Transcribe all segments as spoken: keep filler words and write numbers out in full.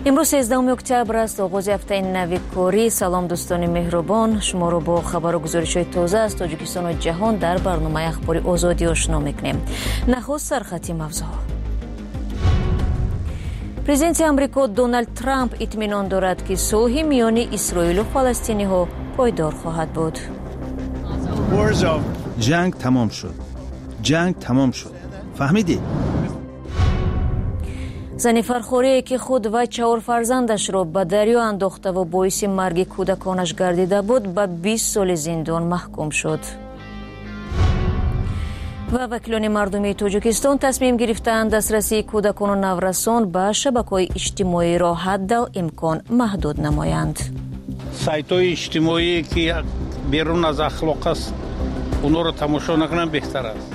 امروز سیزدهم اکتبر است، آغاز هفته نو کاری. سلام دوستان مهربان، شما رو با خبر و گزارش‌های تازه از تاجیکستان و جهان در برنامه اخباری آزادی آشنا می‌کنیم. نخست سرخط موضوع. پرزیدنت آمریکا دونالد ترامپ اطمینان دارد که صلح میان اسرائیل و فلسطینی‌ها پایدار خواهد بود. جنگ تمام شد. جنگ تمام شد. فهمیدی؟ زن فرخوری که خود و چهار فرزندش را به دریا انداخته و باعث مرگ کودکانش گردیده بود به بیست سال زندان محکوم شد. و وکیلان مردمی تاجیکستان تصمیم گرفتند دسترسی کودکان و نورسان به شبکه‌های اجتماعی را حد امکان محدود نمایند. سایت‌های اجتماعی که بیرون از اخلاق است، اونها را تماشا نکنن بهتر است.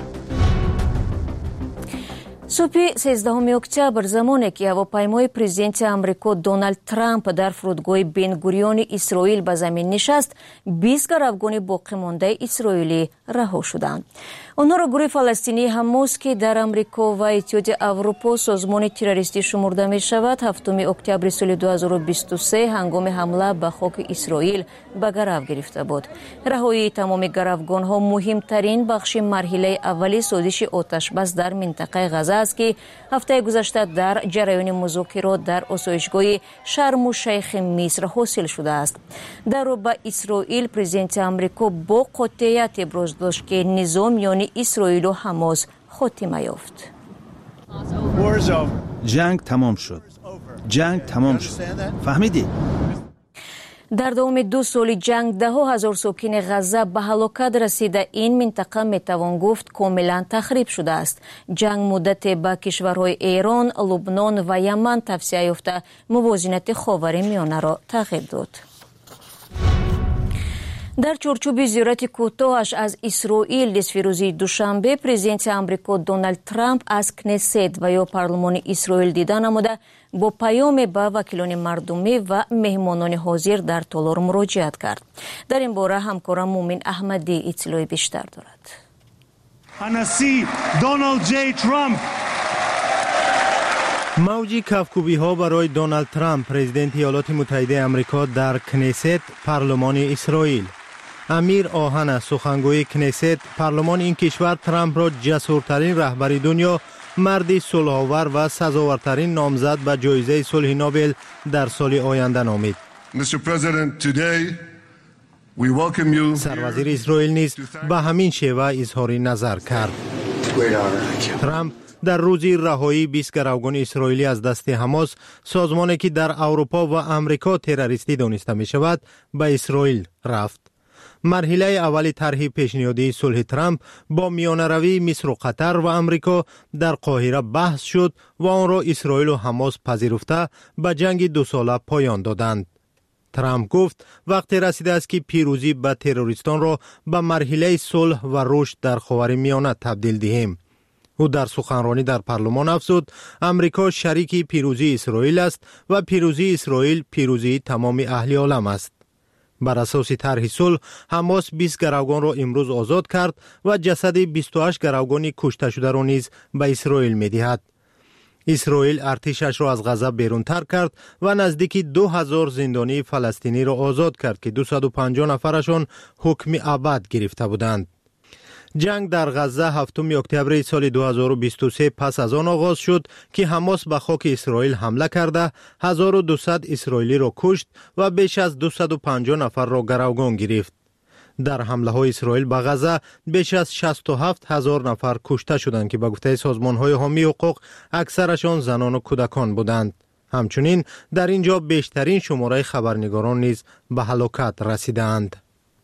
صبح سیزدهم اکتبر، زمانی که هواپیمای پرزیدنت آمریکا دونالد ترامپ در فرودگاه بن گوریون اسرائیل به زمین نشست، بیست گروگان باقی مانده اسرائیلی رها شدند. آنها را گروه فلسطینی حماس که در آمریکا و اتحادیه اروپا سازمان تروریستی شمرده می شود، هفتم اکتبر سال دو هزار و بیست و سه هنگام حمله به خاک اسرائیل به گرو گرفته بود. رهایی تمام گروگان ها مهمترین بخش مرحله اولی سازش آتش بس در منطقه غزه است که هفته گذشته در جریان مذاکرات در آسایشگاه شرم الشیخ مصر حاصل شده است. در رو به اسرائیل، پرزیدنت آمریکا با قاطعیت ابراز داشت که نظام یعنی اسرائیل و حماس خاتمه یافت. جنگ تمام شد. جنگ تمام شد. فهمیدی؟ در دوام دو سال جنگ ده ها هزار ساکن غزه به هلاکت رسیده. این منطقه میتوان گفت کاملا تخریب شده است. جنگ مدت به کشورهای ایران، لبنان و یمن توسعه یافته موازنه خاورمیانه را تغییر داد. در چارچوب زیارت کوتاهش از اسرائیل دستفروزی دوشنبه، پرزیدنت آمریکا دونالد ترامپ از کنست و یا پارلمان اسرائیل دیدن نموده با پیام به وکیلان مردمی و مهمانان حاضر در تالار مراجعت کرد. در این باره همکارم مومن احمدی اطلاع بیشتر دارد. انسی دونالد جی ترامپ. موج کفکوبی ها برای دونالد ترامپ، پرزیدنت ایالات متحده آمریکا در کنست، پارلمان اسرائیل. امیر آهن، سخنگوی کنست پارلمان این کشور، ترامپ را جسورترین رهبر دنیا، مرد صلح‌آور و سزاوارترین نامزد به جایزه صلح نوبل در سال آینده نامید. سروزیر اسرائیل نیز به همین شیوه اظهار نظر کرد. ترامپ در روز رهایی بیست گروگان اسرائیلی از دست حماس، سازمانی که در اروپا و امریکا تروریستی دانسته می شود، به اسرائیل رفت. مرحله اول طرح پیشنهادی صلح ترامپ با میانه‌روی مصر و قطر و امریکا در قاهره بحث شد و آن را اسرائیل و حماس پذیرفته به جنگ دو ساله پایان دادند. ترامپ گفت وقتی رسیده است که پیروزی به تروریستان را به مرحله صلح و رشد در خاورمیانه تبدیل دهیم. او در سخنرانی در پارلمان افزود امریکا شریک پیروزی اسرائیل است و پیروزی اسرائیل پیروزی تمام اهل عالم است. بر اساس طرح صلح، حماس بیست گروگان را امروز آزاد کرد و جسد بیست و هشت گروگان کشته شده را نیز به اسرائیل می دهد. اسرائیل ارتشش را از غزه بیرون تر کرد و نزدیک دو هزار زندانی فلسطینی را آزاد کرد که دویست و پنجاه نفرشان حکم ابد گرفته بودند. جنگ در غزه هفتم اکتبر سال دو هزار و بیست و سه پس از آن آغاز شد که حماس به خاک اسرائیل حمله کرده هزار و دویست اسرائیلی را کشت و بیش از دویست و پنجاه نفر را گروگان گرفت. در حمله های اسرائیل به غزه بیش از شصت و هفت هزار نفر کشته شدند که به گفته سازمان های حامی حقوق اکثرشان زنان و کودکان بودند. همچنین در اینجا بیشترین شماره خبرنگاران نیز به هلاکت رسیدند.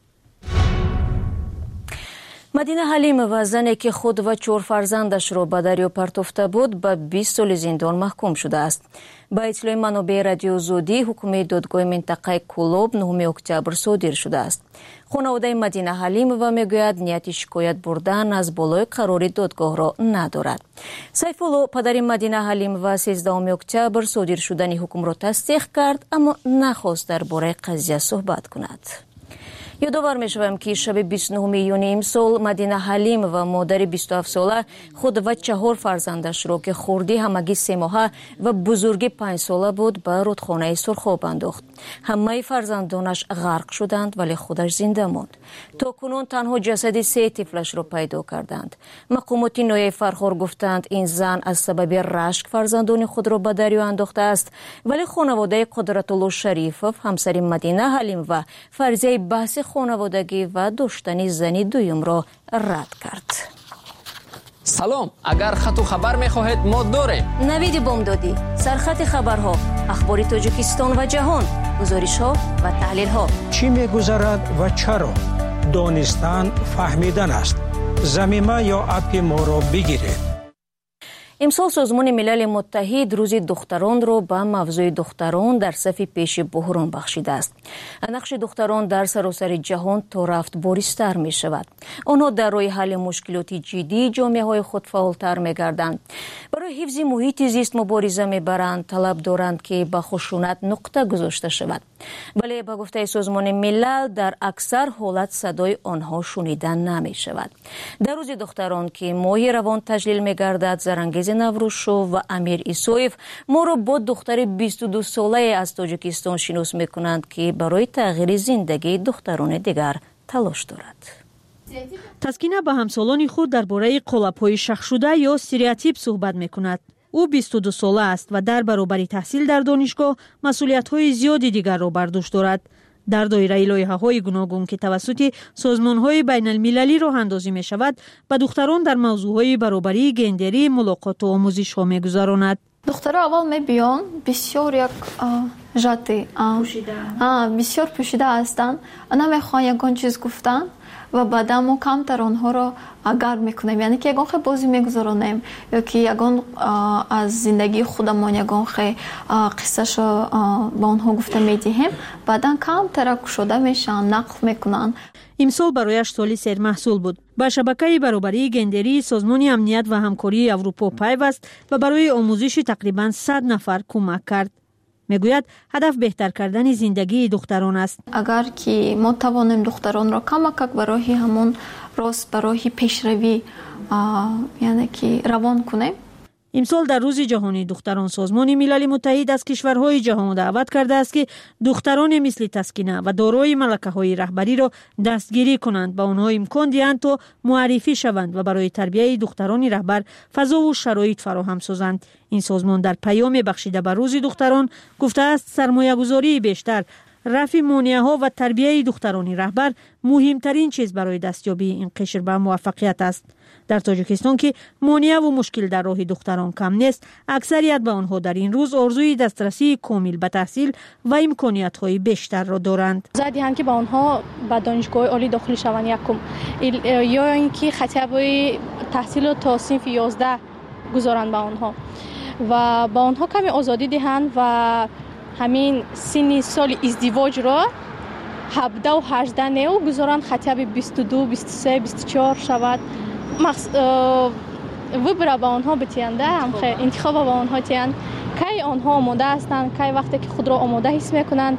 مدینه حلیم و زنی که خود و چهار فرزندش را به دریا پرتافته بود به بیست سال زندان محکوم شده است. با اطلاع منابع رادیو زودی، حکم دادگاه منطقه کولوب نهم اکتبر صادر شده است. خانواده مدینه حلیم و میگوید نیت شکایت بردن از بالای قرار دادگاه را ندارد. سیف الله، پدر مدینه حلیم، و سیزدهم اکتبر صادر شدن حکم را تصدیق کرد، اما نخواست درباره قضیه صحبت کند. یادآور می‌شویم که شب بیست و نهم ایون امسال مدینه حلیم و مادر بیست و هفت ساله خود و چهار فرزندش را که خردی همگی سه ماهه و بزرگی پنج ساله بود به رودخانه سرخاب انداخت. همه فرزندانش غرق شدند ولی خودش زنده ماند. تا کنون تنها جسد سه طفلش را پیدا کردند. مقامات ناحیه فرخار گفتند این زن از سبب رشک فرزندان خود را به دریا انداخته است، ولی خانواده قدرت‌الله شریفов همسر مدینه حلیم و فرضیه بحث خانوادگی و داشتن زنی دویم را رد کرد. سلام، اگر خط و خبر می‌خواهید ما داریم. نوید بامدادی، سرخط خبرها، اخبار تاجیکستان و جهان، گزارش‌ها و تحلیل‌ها. چی می‌گذرد و چرا؟ دانستن فهمیدن است. ضمیمه یا اپ ما را بگیرید. امسال سازمان ملل متحد روز دختران را به موضوع دختران در صف پیش بحران بخشیده است. نقش دختران در سراسر جهان تا رفت بارزتر می شود. آنها در راه حل مشکلات جدی جامعه های خود فعالتر می گردند. برای حفظ محیط زیست مبارزه می برند، طلب دارند که به خشونت نقطه گذاشته شود. ولی به گفته سازمان ملل در اکثر حالت صدای آنها شنیده نمی شود. در روز دختران که ماه روان تجلیل می گردد، زرانگیز نوروشو و امیر ایسویف ما را با دختر بیست و دو ساله از تاجیکستان شناس می کنند که برای تغییر زندگی دختران دیگر تلاش دارد. تسکینه با همسالان خود درباره قالب‌های شخص شده یا استریوتیپ صحبت می کند. او بیست و دو ساله است و در برابر تحصیل در دانشگاه مسئولیت‌های زیادی دیگر را بر دوش دارد. در دایره لایحه‌های گوناگون که توسط سازمان‌های بین‌المللی راه اندازی می‌شود، به دختران در موضوع‌های برابری گندری ملاقات و آموزش‌ها می‌گذراند. دخترها اول می‌بیان بسیار یک ژاتی پوشیده بسیار پوشیده هستند، نمی‌خوان یگان چیز گفتن و بعدا ما کمتر آنها را گرد میکنیم، یعنی که یگان خیلی بازی میگذارانیم یا که یگان از زندگی خودمان یگان خیلی قصهش با آنها گفته میدهیم، بعدا کمتر شده میشن، نقل میکنن. امسال برایش سالی سرمحصول بود. با شبکه برابری گندری سازمان امنیت و همکاری اروپا پیوست و برای آموزش تقریبا صد نفر کمک کرد. میگوید هدف بهتر کردن زندگی دختران است. اگر که ما توانیم دختران را کمک برای همون راست برای پیشروی یعنی که روان کنیم. امسال در روز جهانی دختران سازمان ملل متحد از کشورهای جهان دعوت کرده است که دختران مثل تسکینه و دارای ملکه‌های رهبری را دستگیری کنند، با آنها امکان دهند تا معرفی شوند و برای تربیت دختران رهبر فضا و شرایط فراهم سازند. این سازمان در پیام بخشیده به روز دختران گفته است سرمایه‌گذاری بیشتر، رفع مانع‌ها و تربیت دختران رهبر مهمترین چیز برای دستیابی این قشر به موفقیت است. در تاجیکستان که مانع و مشکل در راه دختران کم نیست، اکثریت به آنها در این روز آرزوی دسترسی کامل به تحصیل و امکانیت‌های بیشتر را دارند. زدی هم که با آنها به دانشگاه عالی داخل شوند یکم یا اینکه خطابه تحصیل تا صنف یازده گذارند به آنها و با آنها کمی آزادی دهند و همین سن سال ازدواج را هفده و هجده نیو گذارند، خطاب بیست و دو، بیست و سه، بیست و چهار شود. مخص... وبره با آنها بتینده هم خیلی انتخاب با آنها تیند که آنها آماده هستند، که وقتی که خود را آماده حس میکنند.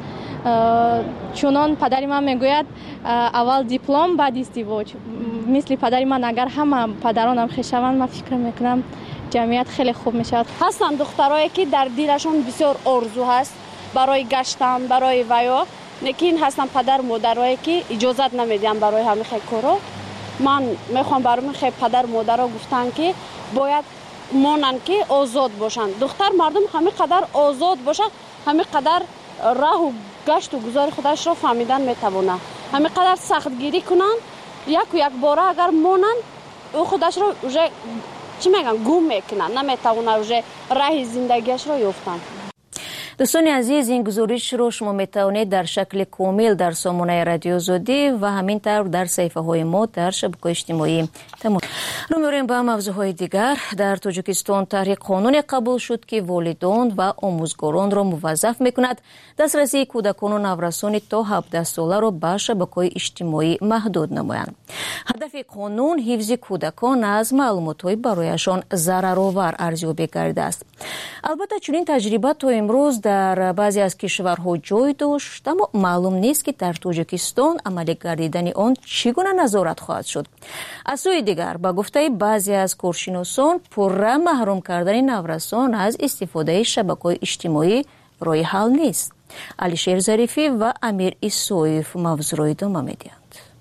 چونان پدری من میگوید اول دیپلم بعد ازدواج. مثل پدری من اگر همه پدرانم خیشوند، من فکر میکنم جمعیت خیلی خوب میشود. هستند دخترایی که در دلشون بسیار آرزو هست برای گشتن، برای ویا، لیکن هستند پدر مادرایی که اجازت نمیدن برای همین کارا. من میخوام برای من خیلی پدر مادرها گفتن که باید مانند که آزاد باشن. دختر مردم همین قدر آزاد باشه، همین قدر راه و گشت و گذار خودش را فهمیدن میتونه، همین قدر سختگیری کنن. یک و یک باره اگر مانند او خودش را چی میگن گم میکنن، نمیتونه اوجه راه زندگیش رو یافتن. دوستان عزیز، این گزارش رو شما میتوانید در شکل کامل در سامانه رادیو زودی و همینطور در صفحه های ما در شبکه اجتماعی تماشا. رو می‌ریم به موضوعهای دیگر. در تاجیکستان طرح قانون قبول شد که والدان و آموزگاران را موظف میکند دسترسی کودکان و نورسان تا هفده ساله را به شبکه‌های اجتماعی محدود نمایند. هدف طرح قانون حفظ کودکان از معلومات‌های برایشان ضررآور ارزیابی کرده است. البته چنین تجربه تا امروز در بعضی از کشورها جای داشت، اما معلوم نیست که در تاجیکستان عملی گردیدن آن چگونه نظارت خواهد شد. از سوی دیگر با گفته بعضی از کارشناسان پرره محروم کردن نورسان از استفاده شبکه‌های اجتماعی راه حل نیست. علیشیر ظریفی و امیر ایسویف موضوع را ادامه می‌دهند.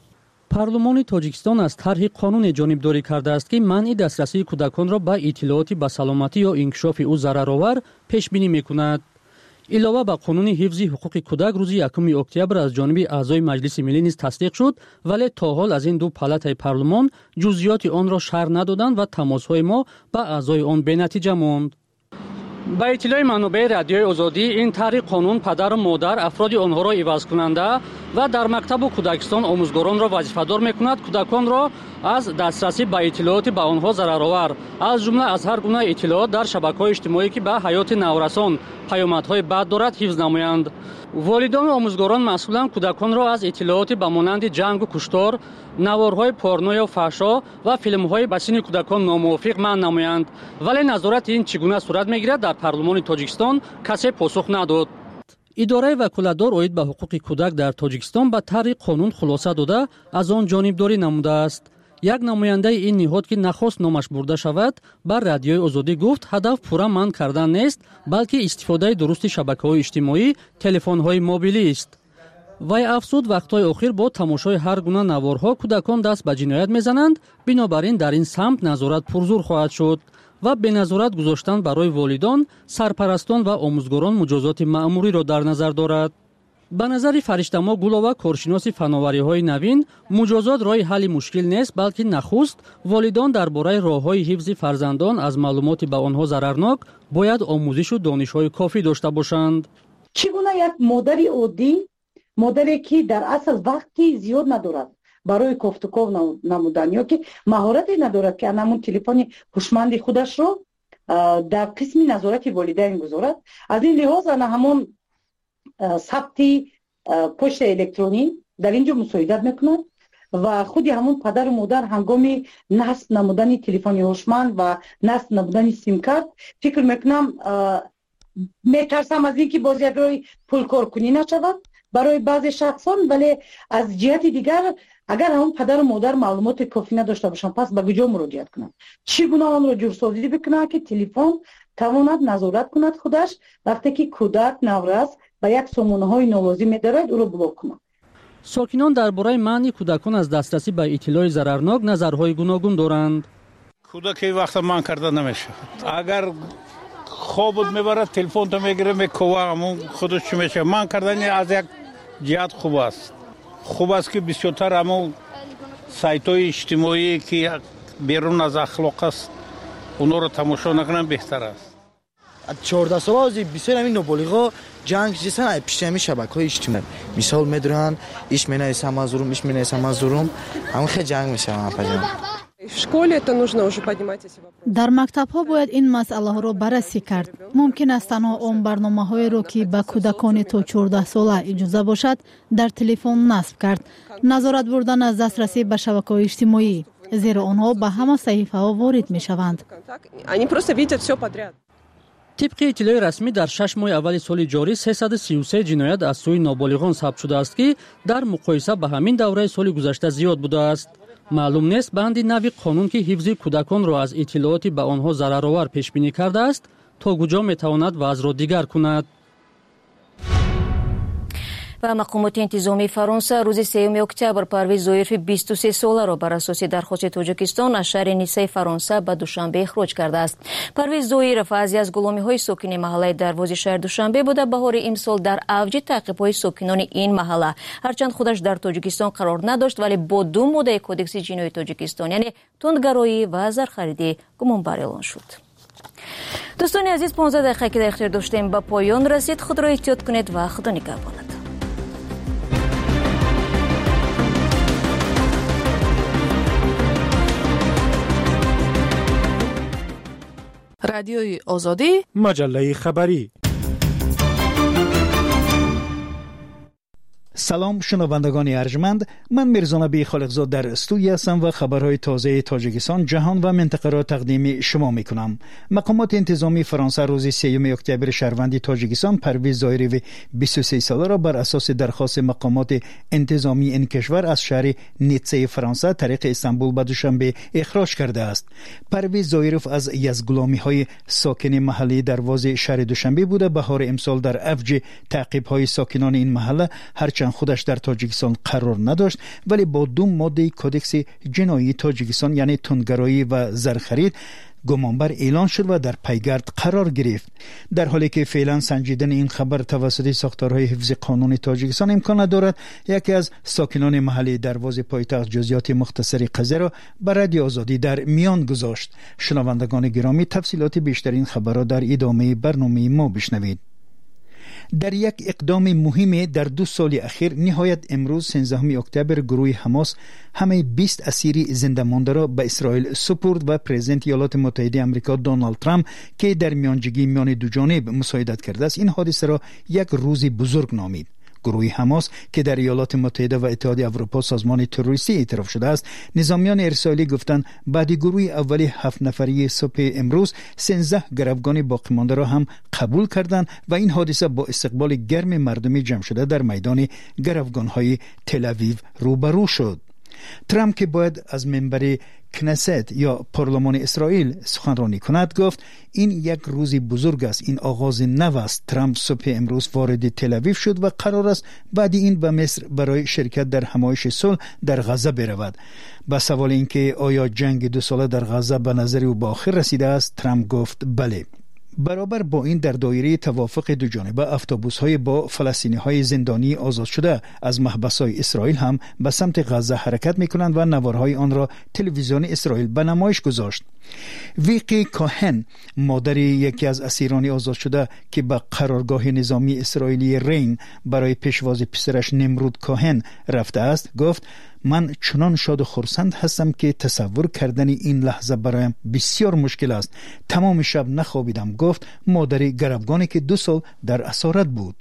پارلمان تاجیکستان از طرح قانون جانبداری کرده است که منع دسترسی کودکان را به اطلاعات به سلامتی یا انکشاف او ضررآور پیش بینی می‌کند. علاوه بر قانون حفظ حقوق کودک روز یکم اکتبر از جانب اعضای مجلس ملی نیز تصدیق شد، ولی تا حال از این دو پالاتای پارلمان جزئیات آن را شرح ندادند و تماس‌های ما با اعضای آن بی‌نتیجه ماند. با اطلاع منابع رادیوی آزادی، این طرح قانون پدر و مادر افراد آنها را عوض کننده و در مکتب و کودکستان آموزگاران را وظیفه‌دار می‌کند کودکان را از دسترسی به اطلاعات به آنها ضررآور از جمله از هر گونه اطلاعات در شبکه‌های اجتماعی که به حیات نورسان پیامدهای بد دارد حفظ نمایند. والدان و آموزگاران مسئولان کودکان را از اطلاعات به مانند جنگ و کشتار، نوارهای پورنو یا فحشا و فیلم‌های به سن کودکان ناموافق منع نمایند. ولی نظارت این چگونه صورت می‌گیرد در پارلمان تاجیکستان کسی پاسخ نداد. اداره وکالتدار اوید به حقوق کودک در تاجیکستان به طرح قانون خلاصه داده از آن جانبداری نموده است. یک نماینده این نهاد که نخواست نامش برده شود بر رادیوی آزادی گفت هدف پورا منع کردن نیست، بلکه استفاده درست شبکه‌های اجتماعی، تلفن‌های موبیلی است. وی افزود وقت‌های اخیر با تماشای هر گونه نوارها کودکان دست به جنایت می‌زنند، بنابراین در این سمت نظارت پرزور خواهد شد و به نظارت گذاشتن برای والدان، سرپرستان و آموزگاران مجازات مأموری را در نظر دارد. به نظر فرشته‌ما گلووا کارشناس فناوری‌های نوین، مجازات راه حل مشکل نیست، بلکه نخست والدان درباره راه‌های حفظ فرزندان از معلومات به آنها ضررناک باید آموزش و دانش‌های کافی داشته باشند. چگونه یک مادری عادی، مادری که در اصل وقتی زیاد ندارد برای گفتگو نمودن یا که مهارتی ندارد که همون تلفن هوشمند خودش رو در قسم نظارت والدین گذارد، از این لحاظ انا همون ثبت پشت الکترونی در اینجا مساعدت میکنند و خودی همون پدر و مادر هنگام نصب نمودن تلفن هوشمند و نصب نمودن سیم کارت فکر میکنم میترسم از اینکه باز یک روی پول کار کنی نشود برای بعضی شخصان، ولی از جهت دیگر اگر همون پدر و مادر معلومات کافی نداشته باشن پس به کجا مراجعت کنند؟ چگونه آن را جورسازی بکنند که تلفن تواند نظارت کند خودش وقتی که کودک نورس و یک سامانه‌های نالازم دارد او را بلاک کند. ساکنان درباره منع کودکان از دسترسی به اطلاع ضررناک نظرهای گوناگون دارند. کودک وقت من کرده نمیشه. اگر خوابت میبره تلفن تو میگیره میکوه همون خودش چی میشه. من کردن از یک جهت خوب است. خوب است که بسیارتر همون سایت‌های اجتماعی که بیرون از اخلاق است اونا رو تماشا نکنن بهتر است. چهارده ساله از بسیار همین نابالغا جنگ جسن پیش همین شبکه‌های اجتماعی مثال میدونن ایش منای سمازورم ایش منای سمازورم همون خیلی جنگ میشه من پجام. در مکتب‌ها باید این مسئله را بررسی کرد. ممکن است تنها آن برنامه‌هایی را که به کودکان تا چهارده ساله اجازه باشد در تلفن نصب کرد. نظارت بردن از دسترسی به شبکه‌های اجتماعی، زیرا آنها به همه صحیفه‌ها وارد می‌شوند. طبق اطلاع رسمی در شش ماه اول سال جاری سیصد و سی و سه جنایت از سوی نابالغان ثبت شده است که در مقایسه با همین دوره سال گذشته زیاد بوده است. معلوم نیست بند نوی قانون که حفظ کودکان را از اطلاعاتی به آنها ضررآور پیش بینی کرده است تا کجا میتواند وضع را دیگر کند. و مقامات انتظامی فرانسه روز سوم اکتبر پرویز زویرف بیست و سه ساله را بر اساس درخواست تاجیکستان از شهر نیسه فرانسه به دوشنبه اخراج کرده است. پرویز زویرف از از غلامی‌های ساکنان محله دروازه شهر دوشنبه بوده. بهار امسال در اوج تعقیب‌های ساکنان این محله هرچند خودش در تاجیکستان قرار نداشت ولی با دو ماده کدکس جنایی تاجیکستان یعنی تندگرایی و زرخریدی گمانبر اعلان شد. دوستان عزیز پانزده دقیقه که در اختیار داشتیم به پایان رسید. خود را احتیاط کنید و خدا نگهبان. رادیوی آزادی مجله خبری سلام شنوندگان ارجمند، من میرزا نبی خالقزاد در استودیو هستم و خبرهای تازه تاجیکستان، جهان و منطقه را تقدیم شما میکنم. مقامات انتظامی فرانسه روز سوم اکتبر شهروند تاجیکستان پرویز ظاهری بیست و سه ساله را بر اساس درخواست مقامات انتظامی این کشور از شهر نیتسه فرانسه طریق استانبول به دوشنبه اخراج کرده است. پرویز ظاهری از یزغلامی های ساکن محلی دروازه شهر دوشنبه بوده. بهار امسال در اوج تعقیب های ساکنان این محله هرچند خودش در تاجیکستان قرار نداشت، ولی با دو ماده کودکس جنایی تاجیکستان یعنی تندگرایی و زرخرید گمانبر اعلان شد و در پیگرد قرار گرفت. در حالی که فعلا سنجیدن این خبر توسط ساختارهای حفظ قانون تاجیکستان امکان ندارد، یکی از ساکنان محلی دروازه پایتخت جزئیات مختصری قضیه را بر رادیو آزادی در میان گذاشت. شنوندگان گرامی، تفصیلات بیشتر این خبر را در ادامه برنامه ما بشنوید. در یک اقدام مهم در دو سال اخیر، نهایت امروز سیزدهم اکتبر گروه حماس همه بیست اسیر زنده مانده را به اسرائیل سپرد و پرزیدنت ایالات متحده آمریکا دونالد ترامپ که در میانجیگی میان دو جانب مساعدت کرده است، این حادثه را یک روز بزرگ نامید. گروه حماس که در ایالات متحده و اتحادیه اروپا سازمان تروریستی اعتراف شده است، نظامیان اسرائیلی گفتند بعد گروه اولی هفت نفری صبح امروز سیزده گروگان باقی مانده را هم قبول کردند و این حادثه با استقبال گرم مردمی جمع شده در میدان گروگان‌های تل اویو روبرو شد. ترامپ که باید از منبر کنست یا پارلمان اسرائیل سخنرانی کند گفت این یک روز بزرگ است، این آغاز نو است. ترامپ صبح امروز وارد تل اویو شد و قرار است بعد این به مصر برای شرکت در همایش صلح در غزه برود. با سوال اینکه آیا جنگ دو ساله در غزه به نظر او به آخر رسیده است، ترامپ گفت بله. برابر با این در دایره توافق دو جانبه اتوبوس‌های با فلسطینی‌های زندانی آزاد شده از محبس‌های اسرائیل هم به سمت غزه حرکت می‌کنند و نوارهای آن را تلویزیون اسرائیل به نمایش گذاشت. ویقی کاهن، مادر یکی از اسیران آزاد شده که به قرارگاه نظامی اسرائیلی رین برای پیشواز پسرش نمرود کاهن رفته است، گفت من چنان شاد و خرسند هستم که تصور کردن این لحظه برایم بسیار مشکل است. تمام شب نخوابیدم، گفت مادر گروگانی که دو سال در اسارت بود.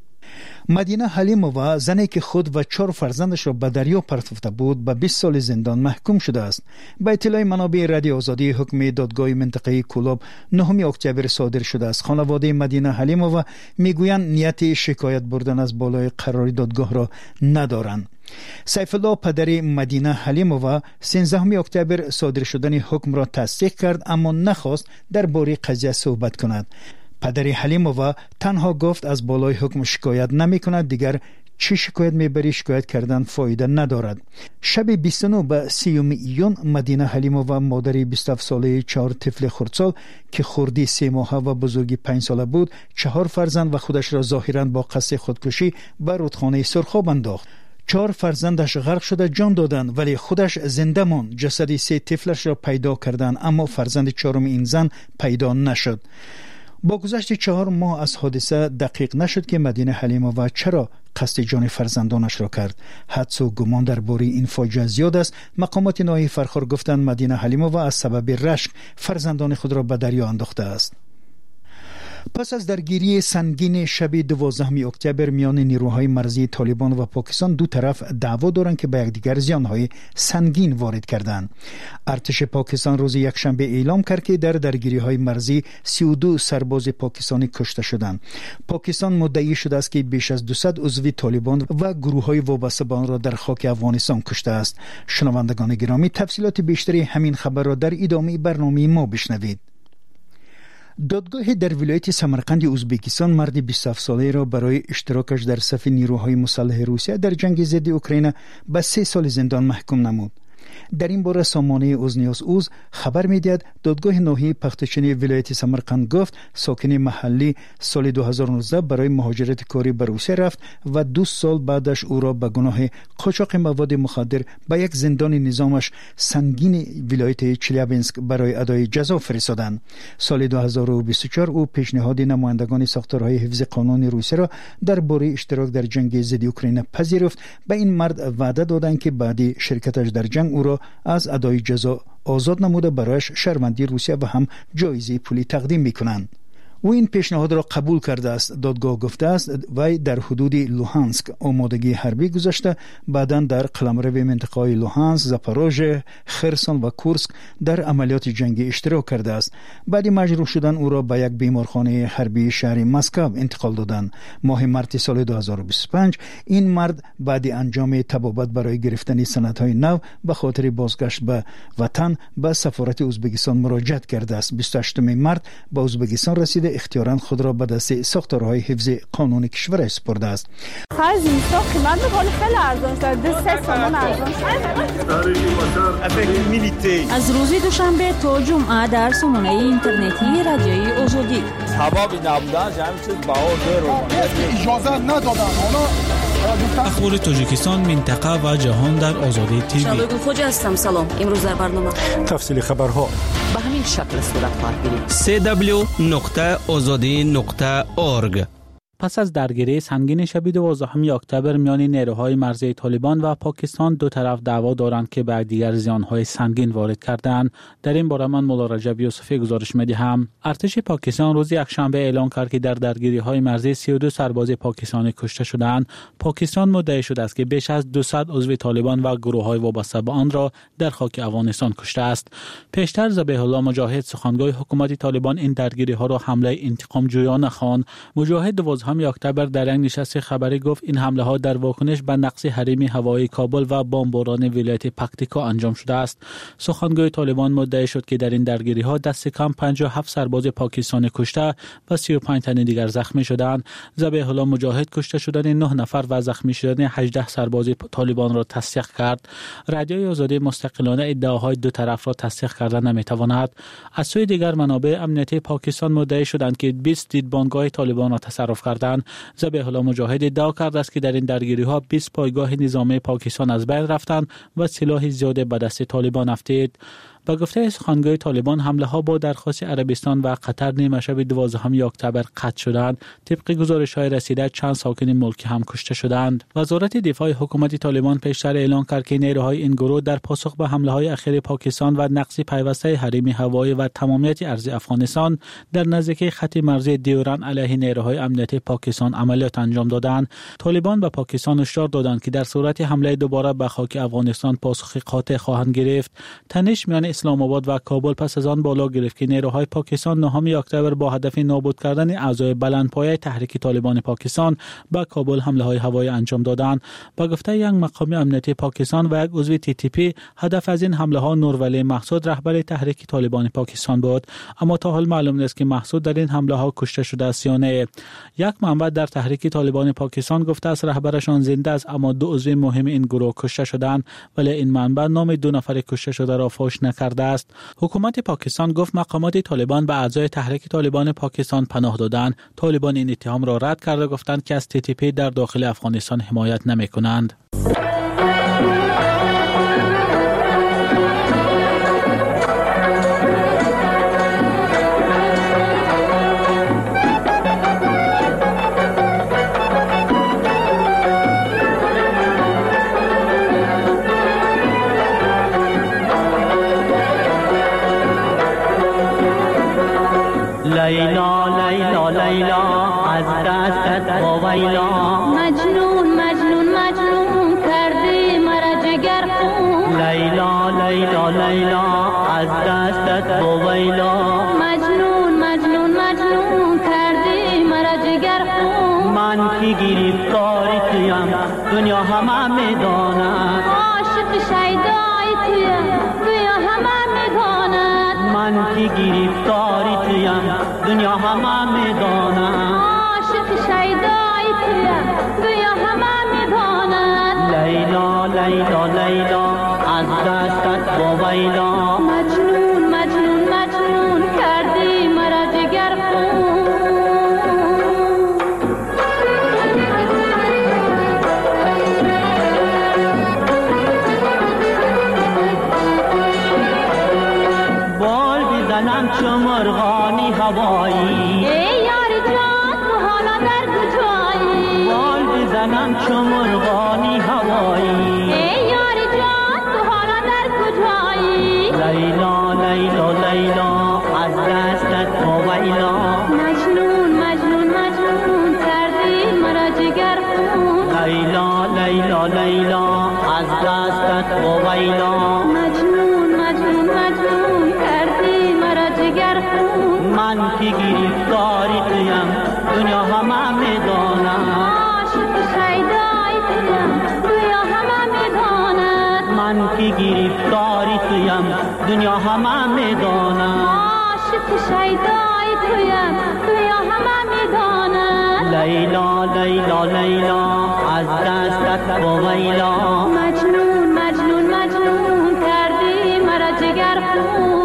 مدینه حلیمووا، زنی که خود و چهار فرزندش را به دریا پرتافته بود، به بیست سال زندان محکوم شده است. به اطلاع منابع رادیو آزادی، حکم دادگاه منطقه کولاب نهم اکتبر صادر شده است. خانواده مدینه حلیمووا میگویند نیت شکایت بردن از بالای قرار دادگاه را ندارند. سیف الله پدر مدینه حلیمووا سیزدهم اکتبر صادر شدن حکم را تصدیق کرد، اما نخواست درباره قضیه صحبت کند. پدر حلیمووا تنها گفت از بالای حکم شکایت نمی کند، دیگر چی شکایت میبری؟ شکایت کردن فایده ندارد. شب بیست و نه به سیوم ایون، مدینه حلیمووا مادر بیست و هفت ساله چهار طفل خردسال که خردی سه ماهه و بزرگی پنج ساله بود، چهار فرزند و خودش را ظاهراً با قصد خودکشی به رودخانه سرخاب انداخت. چهار فرزندش غرق شده جان دادند، ولی خودش زنده ماند. جسد سه طفلش را پیدا کردند، اما فرزند چهارم این زن پیدا نشد. با گذشت چهار ماه از حادثه دقیق نشد که مدینه حلیمووا چرا قصد جان فرزندانش را کرد. حدس و گمان درباره این فاجعه زیاد است. مقامات ناحیه فرخار گفتند مدینه حلیمووا از سبب رشک فرزندان خود را به دریا انداخته است. پس از درگیری سنگین شب دوازدهم اکتبر میان نیروهای مرزی طالبان و پاکستان، دو طرف دعوا دارند که به یکدیگر زیانهای سنگین وارد کردند. ارتش پاکستان روز یکشنبه اعلام کرد که در درگیری‌های مرزی سی و دو سرباز پاکستانی کشته شدند. پاکستان مدعی شده است که بیش از دویست عضو طالبان و گروه‌های وابسته به آن را در خاک افغانستان کشته است. شنوندگان گرامی، تفصیلات بیشتری همین خبر را در ادامه برنامه ما بشنوید. دادگاه در ولایت سمرقند ازبکستان مرد بیست و هفت ساله را برای اشتراکش در صف نیروهای مسلح روسیه در جنگ ضد اوکراین به سه سال زندان محکوم نمود. در این باره سامانه اوزنیاس اوز خبر می‌دهد دادگاه ناحیه پختچین ولایت سمرقند گفت ساکن محلی سال دو هزار و نوزده برای مهاجرت کاری به روسیه رفت و دو سال بعدش او را به گناه قاچاق مواد مخدر به یک زندان نظامش سنگین ولایت چلیابینسک برای ادای جزا فرستادند. سال دو هزار و بیست و چهار او پیشنهاد نمایندگان ساختارهای حفظ قانون روسیه را درباره اشتراک در جنگ ضد اوکراین پذیرفت. به این مرد وعده دادند که بعد شرکتش در جنگ او را از ادای جزا آزاد نموده برایش شهروندی روسیه و هم جایزه پولی تقدیم میکنند. او این پیشنهاد را قبول کرده است. دادگاه گفته است وی در حدود لوهانسک آمادگی حربی گذاشته، بعداً در قلمرو منطقه‌های لوهانسک، زاپاروژه، خرسون و کورسک در عملیات جنگی اشتراک کرده است. بعد مجروح شدن او را به یک بیمارخانه حربی شهر مسکو انتقال دادند. ماه مارس سال دو هزار و بیست و پنج این مرد بعد انجام تبابت برای گرفتن سندهای نو به خاطر بازگشت به وطن به سفارت ازبکستان مراجعت کرده است. بیست و هشتم مارس به ازبکستان رسیده، اختیاراً خود را به دست ساختارهای حفظ قانون کشور سپرده است. خرج نیستا قیمت میکنه خیلی ارزان شده، سه سامان ارزان شده. از روز دوشنبه تا جمعه در سامانه اینترنتی رادیوی آزادی سبب نبودن همین چیز بهار داره اجازه ندادن. اخبار تاجیکستان، منطقه و جهان در آزادی تیوی. شبگون خوجا هستم. سلام. امروز در برنامه تفصیل خبرها به همین شکل صورت خواهد گرفت. سی دبلیو نقطه آزادی نقطه اورگ. پس از درگیری سنگین شب دوازدهم اکتبر میان نیروهای مرزی طالبان و پاکستان، دو طرف دعوا دارند که به دیگر زیانهای سنگین وارد کردند. در این باره من مولا رجب یوسفی گزارش می‌دهم. ارتش پاکستان روز یکشنبه اعلام کرد که در درگیری‌های مرزی سی و دو سرباز پاکستانی کشته شدند. پاکستان مدعی شده است که بیش از دویست عضو طالبان و گروه‌های وابسته به آن را در خاک افغانستان کشته است. پیشتر ذبیح الله مجاهد، سخنگوی حکومت طالبان، این درگیری‌ها را حمله انتقام جویانه خواند. مجاهد دوازدهم اکتبر در یک نشست خبری گفت این حمله ها در واکنش به نقض حریم هوایی کابل و بمباران ولایت پکتیکا انجام شده است. سخنگوی طالبان مدعی شد که در این درگیری ها دست کم پنجاه و هفت سرباز پاکستانی کشته و سی و پنج تن دیگر زخمی شدند. ذبیح الله مجاهد کشته شدن نه نفر و زخمی شدن هجده سرباز طالبان را تصدیق کرد. رادیوی آزادی مستقلانه ادعاهای دو طرف را تصدیق کردن نمیتواند. از سوی دیگر منابع امنیتی پاکستان مدعی شدند که بیست دیدبانگاه طالبان را تصرف کردند. ذبیح الله مجاهد ادعا کرده است که در این درگیری ها بیست پایگاه نظامی پاکستان از بین رفتند و سلاح زیاد به دست طالبان افتید. با گفته سخنگوی طالبان، حمله ها با درخواست عربستان و قطر نیمه شب دوازدهم اکتبر قطع شدند. طبق گزارش های رسیده چند ساکن ملکی هم کشته شدند. وزارت دفاع حکومت طالبان پیشتر اعلام کرد که نیروهای این گروه در پاسخ به حمله های اخیر پاکستان و نقض پیوسته حریم هوایی و تمامیت ارضی افغانستان در نزدیکی خط مرزی دیوران علیه نیروهای امنیتی پاکستان عملیات انجام دادند. طالبان به پاکستان هشدار دادند که در صورت حمله دوباره به خاک افغانستان پاسخ قاطع خواهند گرفت. تنش میان اسلام آباد و کابل پس از آن بالا گرفت که نیروهای پاکستان نهم اکتبر با هدف نابود کردن اعضای بلندپایه تحریک طالبان پاکستان به کابل حمله های هوایی انجام دادند. با گفته یک مقام امنیتی پاکستان و یک عضو تی تی پی، هدف از این حمله ها نورولی محسود، رهبر تحریک طالبان پاکستان بود، اما تا حال معلوم نیست که محسود در این حمله ها کشته شده است یا نه. یک منبع در تحریک طالبان پاکستان گفته است رهبرشان زنده است، اما دو عضو مهم این گروه کشته شدند، ولی این منبع نام دو نفر کشته شده را فاش نکرده است. حکومت پاکستان گفت مقامات طالبان به اعضای تحریک طالبان پاکستان پناه دادند. طالبان این اتهام را رد کرده گفتند که از تی تی پی در داخل افغانستان حمایت نمی‌کنند. لیلا لیلا لیلا از دستت وایلا، مجنون مجنون مجنون کردی مرا جگر خون. لیلا لیلا لیلا از دستت وایلا، مجنون مجنون مجنون کردی مرا جگر خون. من کی گرفتاری تویم دنیا همه میداند، عاشق شیدای تویم دنیا همه میداند. من کی گرفتاری تویم دنیا همه میداند، عاشق شیدای تویم دنیا همه میداند. لیلا لیلا لیلا از دستت وایلا، مجنون مجنون مجنون کردی مرا جگر خون. بال بزنم چو مرغانی هوایی، ای یار جان تو حالا در کجایی. بال بزنم چو مرغانی هوایی، ای یار جان تو حالا در کجایی. لیلا لیلا لیلا از دستت وایلا، مجنون دستت با ویلا مجنون مجنون مجنون کردی مرا جگر خون من که گرفتاری تویم دنیا همه میداند عاشق شیدای تویم دنیا همه میداند من که گرفتاری تویم دنیا همه میداند عاشق شیدای تویم دنیا همه میداند لیلا لیلا لیلا از دستت با ویلا مجنون مجنون مجنون کردی مرا جگر خون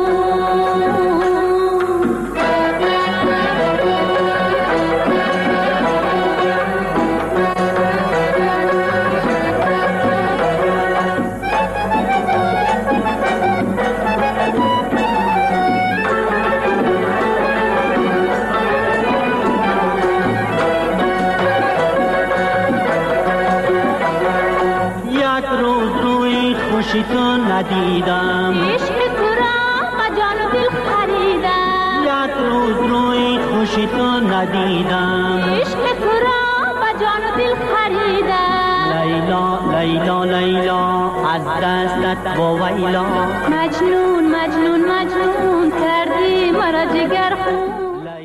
خوشی تو ندیدم عشق تو را با جان و دل خریدم یک روز روی خوشی تو ندیدم عشق تو را با جان و دل خریدم لیلا لیلا لیلا از دستت با ویلا مجنون مجنون مجنون کردی مرا جگر خون.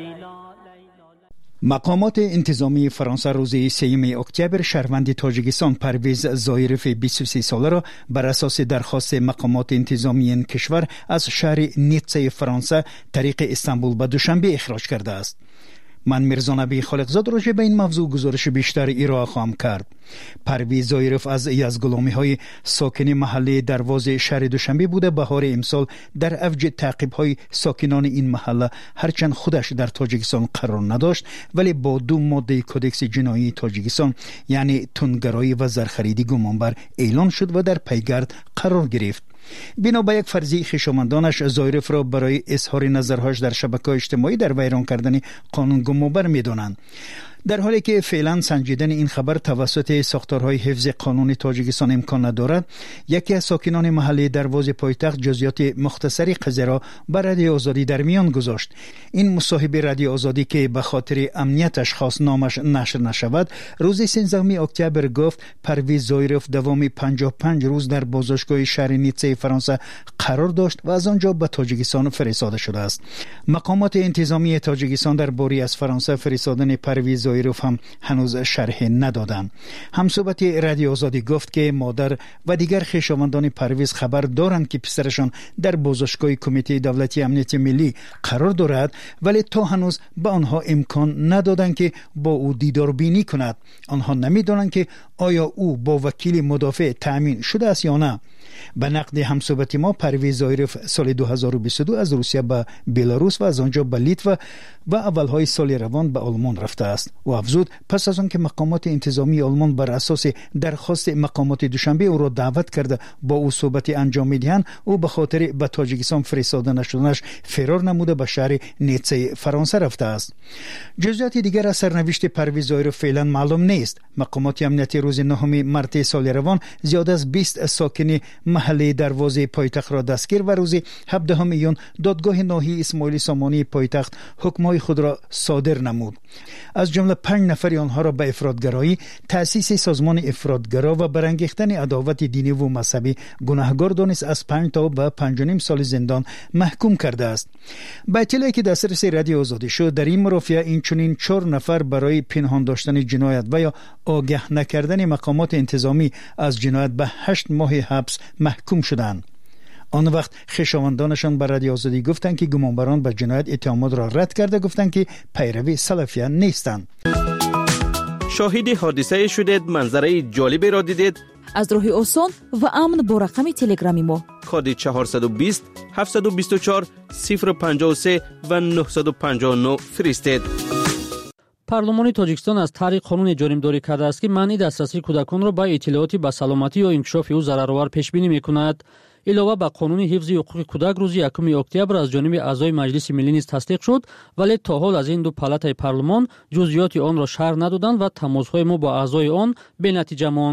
مقامات انتظامی فرانسه روز سوم اکتبر شهروند تاجیکستان پرویز زایرف بیست و سه ساله را بر اساس درخواست مقامات انتظامی این کشور از شهر نیتسه فرانسه طریق استانبول به دوشنبه اخراج کرده است. من میرزا نبی خالقزاد راجع به این موضوع گزارش بیشتر ارائه خواهم کرد. پرویز زایرف از یزدگلامی های ساکن محله دروازه شهر دوشنبه بوده. بهار امسال در اوج تعقیب های ساکنان این محله هرچند خودش در تاجیکستان قرار نداشت ولی با دو ماده کدکس جنایی تاجیکستان یعنی تندگرایی و زرخریدی گمانبر اعلان شد و در پیگرد قرار گرفت. بنا به یک فرضی خویشاوندانش زایرف را برای اظهار نظرهاش در شبکه‌های اجتماعی در ویران کردن قانون گمانبر می‌دانند. در حالی که فعلا سنجیدن این خبر توسط ساختارهای حفظ قانون تاجیکستان امکان ندارد، یکی از ساکنان محله دروازه پایتخت جزئیات مختصری قضیه را بر رادیو آزادی در میان گذاشت. این مصاحبه رادیو آزادی که به خاطر امنیتش خواست نامش نشر نشود، روز سیزدهم اکتبر گفت پرویز زایرف دوام پنجاه و پنج روز در بازداشتگاه شهر نیتسه فرانسه قرار داشت و از آنجا به تاجیکستان فرستاده شده است. مقامات انتظامی تاجیکستان درباره از فرانسه فرستادن پرویز زایرف هم هنوز شرح ندادند. همصحبت رادیو آزادی گفت که مادر و دیگر خویشاوندان پرویز خبر دارند که پسرشان در بازداشتگاه کمیته دولتی امنیت ملی قرار دارد ولی تا هنوز به آنها امکان ندادند که با او دیدار بینی کند. آنها نمیدانند که آیا او با وکیل مدافع تأمین شده است یا نه. به نقد همصحبت ما پرویز زایرف سال دو هزار و بیست و دو از روسیه به بلاروس و از آنجا به لیتوا و اولهای سال روان به آلمان رفته است و افزود پس از آنکه مقامات انتظامی آلمان بر اساس درخواست مقامات دوشنبه او را دعوت کرده با او صحبت انجام میدهند، او به خاطر به تاجیکستان فرستاده نشدنش فرار نموده به شهر نیتسه فرانسه رفته است. جزئیات دیگر از سرنوشت پرویز زایرف فعلا معلوم نیست. مقامات امنیتی روز نهم مارس سال روان زیاده از بیست ساکن محله دروازه پایتخت را دستگیر و روز هفدهم میون دادگاه ناحیه اسماعیل سامانی پایتخت حکم‌های خود را صادر نمود. از جمله پنج نفر آنها را به افراطگرایی، تأسیس سازمان افراطگرا و برانگیختن عداوت دینی و مذهبی گناهکار دانست از پنج تا به پنج و نیم سال زندان محکوم کرده است. با اطلاعی که دسترس رادیو آزادی شد، در این مرافعه این چنین چهار نفر برای پنهان داشتن جنایت و یا آگاه نکردن مقامات انتظامی از جنایت به هشت ماه حبس محکوم شدند. آن وقت خویشاوندانشان به رادیو آزادی گفتند که گمانبران به جنایت اتهامات را رد کرده، گفتند که پیروی سلفیان نیستند. شاهد حادثه شدید، منظره جالبی را دیدید؟ از راه آسان و امن با رقم تلگرامی ما کد چهارصد و بیست هفتصد و بیست و چهار صفر پنجاه و سه و نهصد و پنجاه و نه فرستید. پارلمان تاجیکستان از طریق قانون جانبداری کرده است که منع دسترسی کودکان را به اطلاعات به سلامتی یا انکشاف او ضررآور پیش بینی می‌کند. علاوه بر قانون حفظ حقوق کودک روز یکم اکتبر از جانب اعضای مجلس ملی نیز تصدیق شد، ولی تا حال از این دو پالاتای پارلمان جزئیات آن را شرح ندادند و تماس‌های ما با اعضای آن به نتیجه ماند.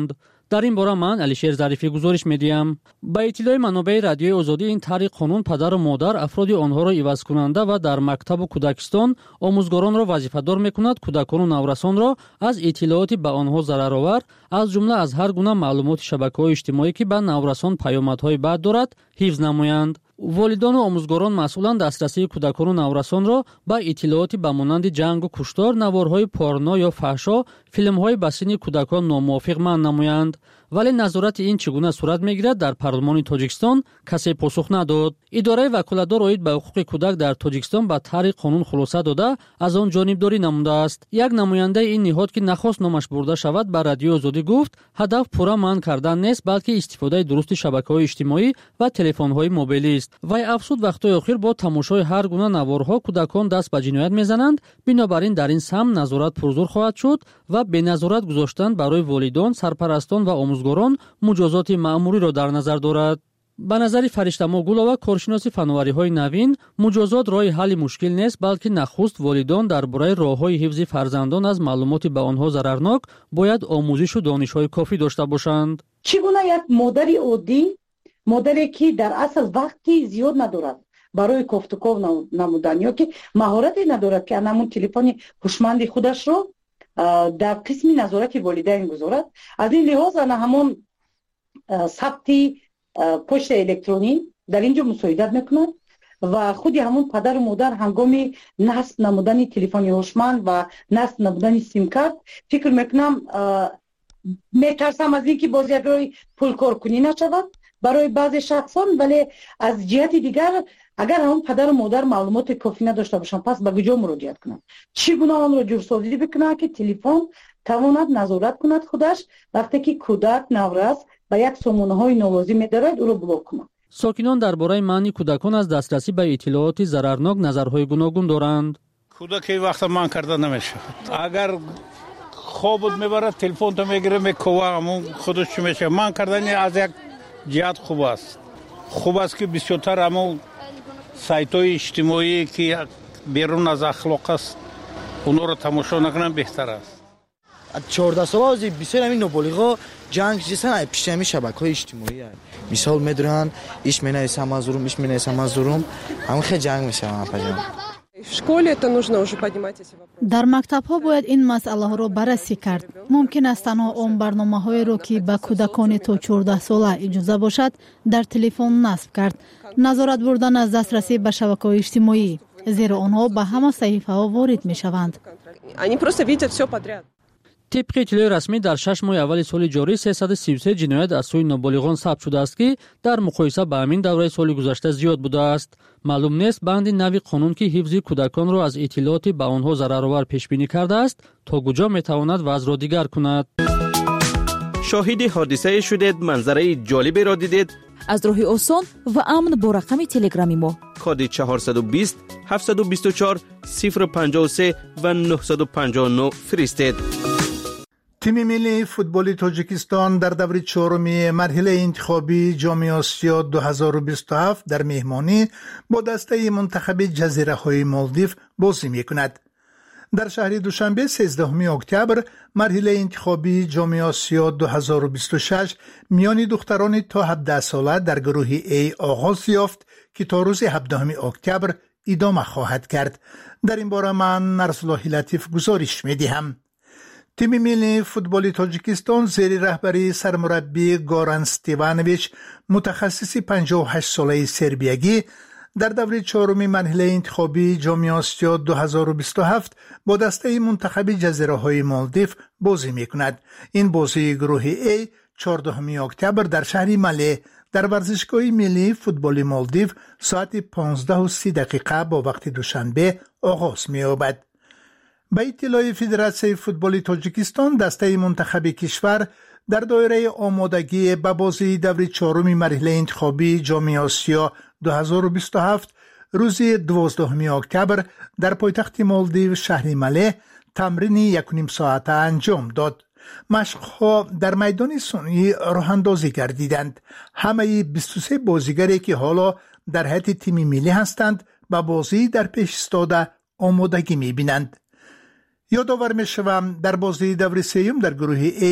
در این باره من الشیر ظریفی گزارش میدیم. با اطلاع منابع رادیوی آزادی این طریق قانون پدر و مادر افراد آنها را عوض کننده و در مکتب و کودکستان آموزگاران را وظیفه‌دار میکند کودکان و نورسان را از اطلاعاتی به آنها ضررآور از جمله از هر گونه معلومات شبکه‌های اجتماعی که به نورسان پیامدهای بد دارد حفظ نمایند. والدان و آموزگاران مسئولان دسترسی کودکان و نورسان را با اطلاعاتی به مانند جنگ و کشتار، نوارهای پورنو یا فحشا، فیلم‌های به سن کودکان ناموافق منع نمایند. ولی نظارت این چگونه صورت میگیرد در پارلمان تاجیکستان کسی پاسخ نداد. اداره وکالتدار اوید به حقوق کودک در تاجیکستان به طریق قانون خلاصه داده از آن جانبداری نموده است. یک نماینده این نهاد که نخواست نامش برده شود به رادیو آزادی گفت هدف پورا منع کردن نیست بلکه استفاده درست شبکه‌های اجتماعی و تلفن‌های موبایلی است. وی افزود وقت‌های اخیر با تماشای هر گونه نوارها کودکان دست به جنایت میزنند. بنابراین در این سمت نظارت پرزور خواهد شد و به نظارت گذاشتن برای والدان، سرپرستان و آموزگاران مجازات مأموری را در نظر دارد. به نظر فرشته‌ما گلова کارشناس فناوری‌های نوین مجازات راه حل مشکل نیست بلکه نخست والدان درباره راه‌های حفظ فرزندان از معلومات به آنها ضررناک باید آموزش و دانش‌های کافی داشته باشند. چگونه یک مادری عادی مادری که در اصل وقتی زیاد ندارد برای گفتگو نمودن یا که مهارتی ندارد که همون تلفن هوشمند خودش رو در قسم نظارت والدین گذارد، از این لحاظ انا همون ثبت پشت الکترونی در اینجا مساعدت میکنند و خودی همون پدر و مادر هنگام نصب نمودن تلفن هوشمند و نصب نمودن سیم کارت فکر میکنم میترسم از اینکه باز یک روی پول کار کنی نشود برای بعضی شخصان، ولی از جهت دیگر اگر همون پدر و مادر معلومات کافی نداشته باشن پس به کجا مراجعت کنند؟ چگونه آن را جورسازی بکنند که تلفن تواند نظارت کند خودش وقتی که کودک نورس به یک سامانه‌های نالازم دارد او را بلاک کند. ساکنان درباره معنی کودکان از دسترسی به اطلاعات ضررناک نظرهای گوناگون دارند. کودک وقت من کرده نمیشه. اگر خواب میبره تلفن تو میگیره میکوه همون خودش چی میشه. من کردن از یک جهت خوب است. خوب است که بسیارتر همون سایت‌های اجتماعی که بیرون از اخلاق است اونها رو تماشا نکنن بهتر است. چهارده ساله بسیار همین نابالغا جنگ جسن پیشمی شبکه‌های اجتماعی هست. مثال میدونن ایش مینایسم مزورم ایش مینایسم مزورم همون خیلی جنگ میشه من پجام. در مکتب ها باید این مسئله ها را بررسی کرد. ممکن است تنها آن برنامه هایی را که به کودکان تا چهارده ساله اجازه باشد در تلفن نصب کرد. نظارت بردن از دسترسی به شبکه‌های اجتماعی زیرا آنها به همه صحیفه ها وارد می شوند. طبق اطلاع رسمی در شش ماه اول سال جاری سیصد و سی و سه جنایت از سوی نابالغان ثبت شده است که در مقایسه با همین دوره سال گذشته زیاد بوده است. معلوم نیست بند نوی قانون که حفظ کودکان را از اطلاعات به آنها ضررآور پیش بینی کرده است تا کجا میتواند وضع را دیگر کند. شاهد حادثه شدید، منظره جالبی را دیدید؟ از راه آسان و امن با رقم تلگرامی ما کد چهارصد و بیست هفتصد و بیست و چهار صفر پنجاه و سه و نهصد و پنجاه و نه فرستید. تیم ملی فوتبال تاجیکستان در دور چهارمی مرحله انتخابی جام آسیا دو هزار و بیست و هفت در مهمانی با دسته منتخب جزیره های مالدیو بازی میکند. در شهر دوشنبه سیزدهم اکتبر مرحله انتخابی جام آسیا دو هزار و بیست و شش میان دختران تا هفده ساله در گروه A آغاز یافت که تا روز هفدهم اکتبر ادامه خواهد کرد. در این باره من نرسلاه لطیف گزارش میدهم. تیم ملی فوتبال تاجیکستان زیر رهبری سرمربی گاران ستیوانویچ متخصص پنجاه و هشت ساله سربیایی در دور چهارم مرحله انتخابی جام آسیا دو هزار و بیست و هفت با دسته منتخب جزیره های مالدیو بازی می کند. این بازی گروه A چهاردهم اکتبر در شهر مله در ورزشگاه ملی فوتبال مالدیو ساعت پانزده و سی دقیقه با وقت دوشنبه آغاز می یابد. به اطلاع فدراسیون فوتبال تاجیکستان دسته منتخب کشور در دایره آمادگی به بازی دور چهارم مرحله انتخابی جام آسیا دو هزار و بیست و هفت روز دوازدهم اکتبر در پایتخت مالدیو شهر مله تمرین یک و نیم ساعته انجام داد. مشق‌ها در میدان صنعی راه اندازی گردیدند. همه بیست و سه بازیگری که حالا در هیئت تیم ملی هستند به بازی در پیش ایستاده آمادگی می‌بینند. یادآور می‌شوم در بازی دور سوم در گروه A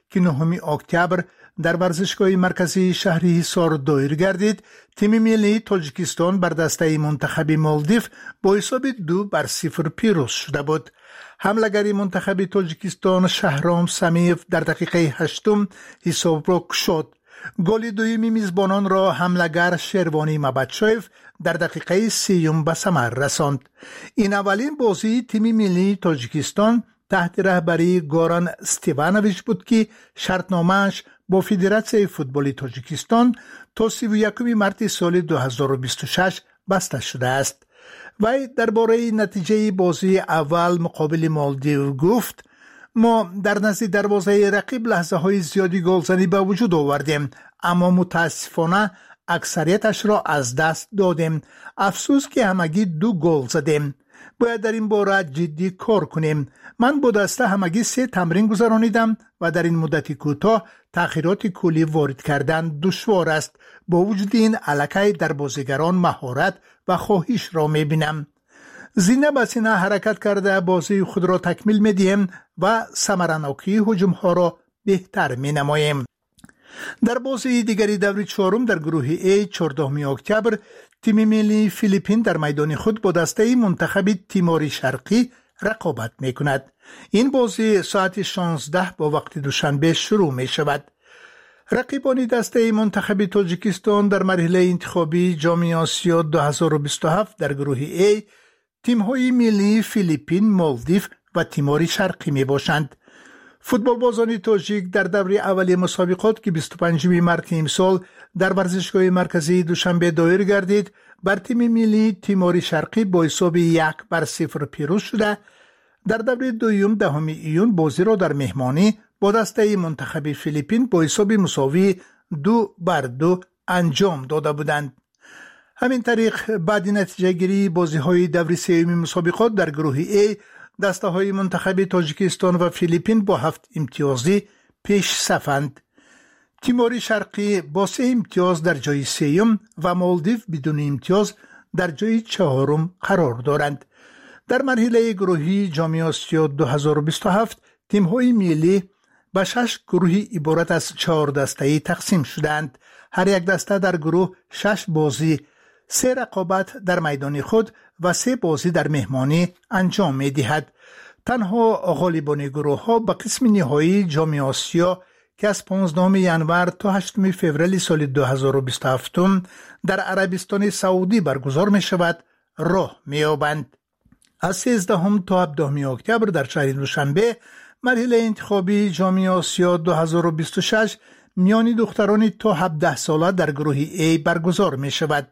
که نهم اکتبر در ورزشگاه مرکزی شهر حصار دایر گردید، تیم ملی تاجیکستان بر دسته منتخب مالدیو با حساب دو بر صفر پیروز شده بود. حمله‌گر منتخب تاجیکستان شهرام سمیف در دقیقه هشتم حساب را گشود. گل دوم میزبانان را حمله‌گر شروانی مبدشایف در دقیقه سیوم به ثمر رساند. این اولین بازی تیم ملی تاجیکستان تحت رهبری گوران استیوانویچ بود که شرطنامه‌اش با فدراسیون فوتبال تاجیکستان تا سی و یکم مارس سال دو هزار و بیست و شش بسته شده است. وی درباره نتیجه بازی اول مقابل مالدیو گفت: ما در نزد دروازه رقیب لحظه های زیادی گلزنی به وجود آوردیم، اما متاسفانه اکثریتش را از دست دادیم. افسوس که همگی دو گل زدیم. باید در این باره جدی کار کنیم. من با دسته همگی سه تمرین گذرانیدم و در این مدت کوتاه تغییرات کلی وارد کردن دشوار است. با وجود این الکی در بازیگران مهارت و خواهش را میبینم. زینه به سینه حرکت کرده بازی خود را تکمیل میدیم و ثمراناکی هجوم ها را بهتر می نماییم. در بازی دیگری دور چهارم در گروه ای چهاردهم اکتبر تیم ملی فیلیپین در میدان خود با دسته منتخب تیموری شرقی رقابت می کند. این بازی ساعت شانزده با وقت دوشنبه شروع می شود. رقیبان دسته منتخب تاجیکستان در مرحله انتخابی جام آسیا دو هزار و بیست و هفت در گروه ای تیم‌های ملی فیلیپین، مالدیو و تیمور شرقی می باشند. فوتبال بازان تاجیک در دوره اولی مسابقات که بیست و پنجم مارس امسال در ورزشگاه مرکزی دوشنبه دایر گردید، بر تیم ملی تیمور شرقی با حساب یک بر صفر پیروز شده. در دوره دوم دهم ایون بازی را در مهمانی با دسته منتخب فیلیپین با حساب مساوی دو بر دو انجام داده بودند. همین طریق بعد نتیجه گیری بازی های دوره سوم مسابقات در گروه ای دسته های منتخب تاجیکستان و فیلیپین با هفت امتیازی پیش صفند. تیمور شرقی با سه امتیاز در جای سوم و مالدیو بدون امتیاز در جای چهارم قرار دارند. در مرحله گروهی جام آسیا دو هزار و بیست و هفت تیم های ملی به شش گروهی عبارت از چهار دسته‌ای تقسیم شدند. هر یک دسته در گروه شش بازی، سه رقابت در میدان خود و سه بازی در مهمانی انجام می دهد. تنها غالبان گروه ها به قسم نهایی جام آسیا که از پانزدهم ژانویه تا هشتم فوریه سال دو هزار و بیست و هفت در عربستان سعودی برگزار می شود راه می یابند. از سیزدهم تا هفدهم اکتبر در شهر دوشنبه مرحله انتخابی جام آسیا دو هزار و بیست و شش میان دختران تا هفده ساله در گروه ای برگزار می شود.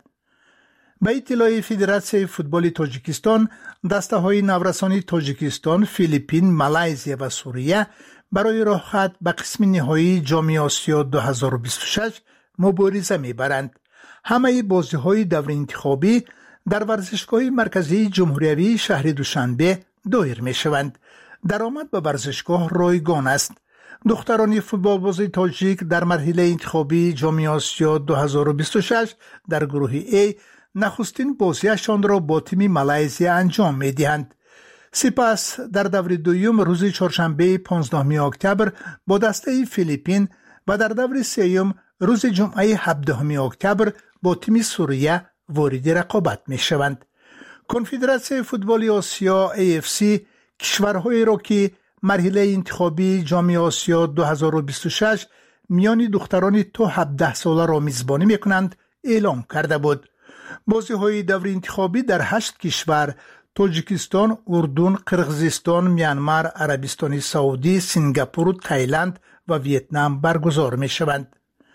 به اطلاع فدراسیون فوتبال تاجیکستان، دسته های نورسانی تاجیکستان، فیلیپین، مالایزیا و سوریه برای راحت به قسم نهایی جام آسیا دو هزار و بیست و شش مبارزه میبرند. همه بازی های دور انتخابی در ورزشگاه مرکزی جمهوری شهر دوشنبه دایر می شوند. درآمد به ورزشگاه رایگان است. دختران فوتبال بازی تاجیک در مرحله انتخابی جام آسیا دو هزار و بیست و شش در گروه ای نخستین بازیشان را با تیم مالایزیا انجام می دهند. سپس در دور دوم روز چهارشنبه پانزدهم اکتبر با دسته فیلیپین و در دور سوم روز جمعه هفدهم اکتبر با تیم سوریه وارد رقابت می شوند. کنفدراسیون فوتبال آسیا ای اف سی کشورهایی را که مرحله انتخابی جام آسیا دو هزار و بیست و شش میان دختران تا هفده ساله را میزبانی می کنند اعلام کرده بود. بازی های دور انتخابی در هشت کشور تاجیکستان، اردن، قرقیزستان، میانمار، عربستان سعودی، سنگاپور، تایلند و ویتنام برگزار می شوند.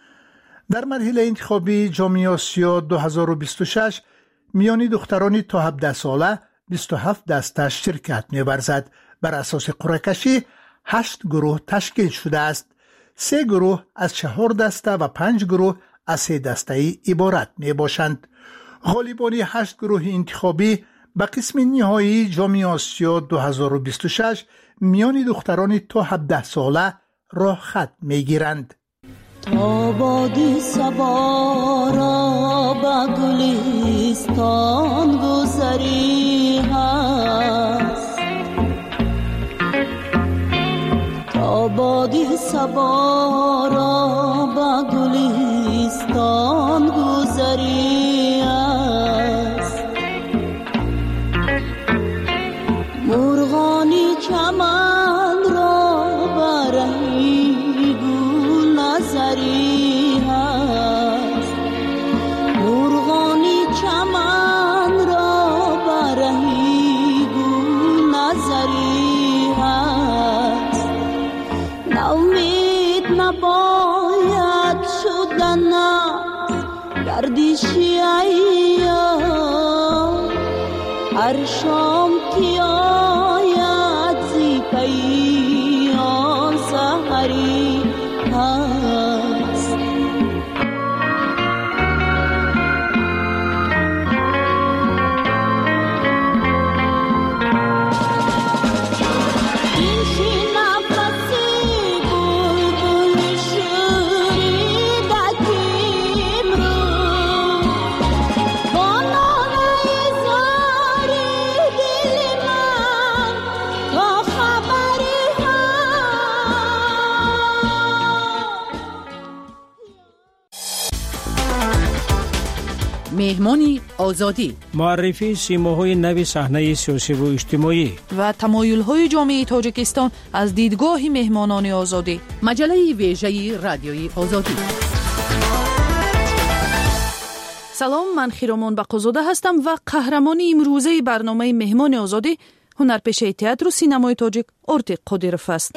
در مرحله انتخابی جام آسیا دو هزار و بیست و شش میان دختران تا هفده ساله بیست و هفت دسته شرکت می ورزد. بر اساس قرعه کشی هشت گروه تشکیل شده است. سه گروه از چهار دسته و پنج گروه از سه دسته ای عبارت می باشند. غالبان هشت گروه انتخابی به قسم نهایی جام آسیا دو هزار و بیست و شش میان دختران تا هفده ساله راه خط می گیرند. تا بادی صبا را به گلستان گذری هست، تا بادی صبا نظری است مرغانی چمن را برهی گل نظری است مرغانی چمن را برهی گل نظری است نومید نباید شدن گردشی ایام هر شام که آید زی پی آن سحری هست این شی نفسی بلبل شوریدکیم رو با ناله زاری دل من تا خبری مهمانی آزادی معرفی سیماهای نو صحنه سیاسی و اجتماعی و تمایل‌های جامعه تاجیکستان از دیدگاه مهمانان آزادی مجله ویژه رادیوی آزادی. سلام، من خیرامان بقازاده هستم و قهرمان امروزه برنامه مهمان آزادی هنرپیشه تئاتر و سینمای تاجیک ارتیق قادیروف است.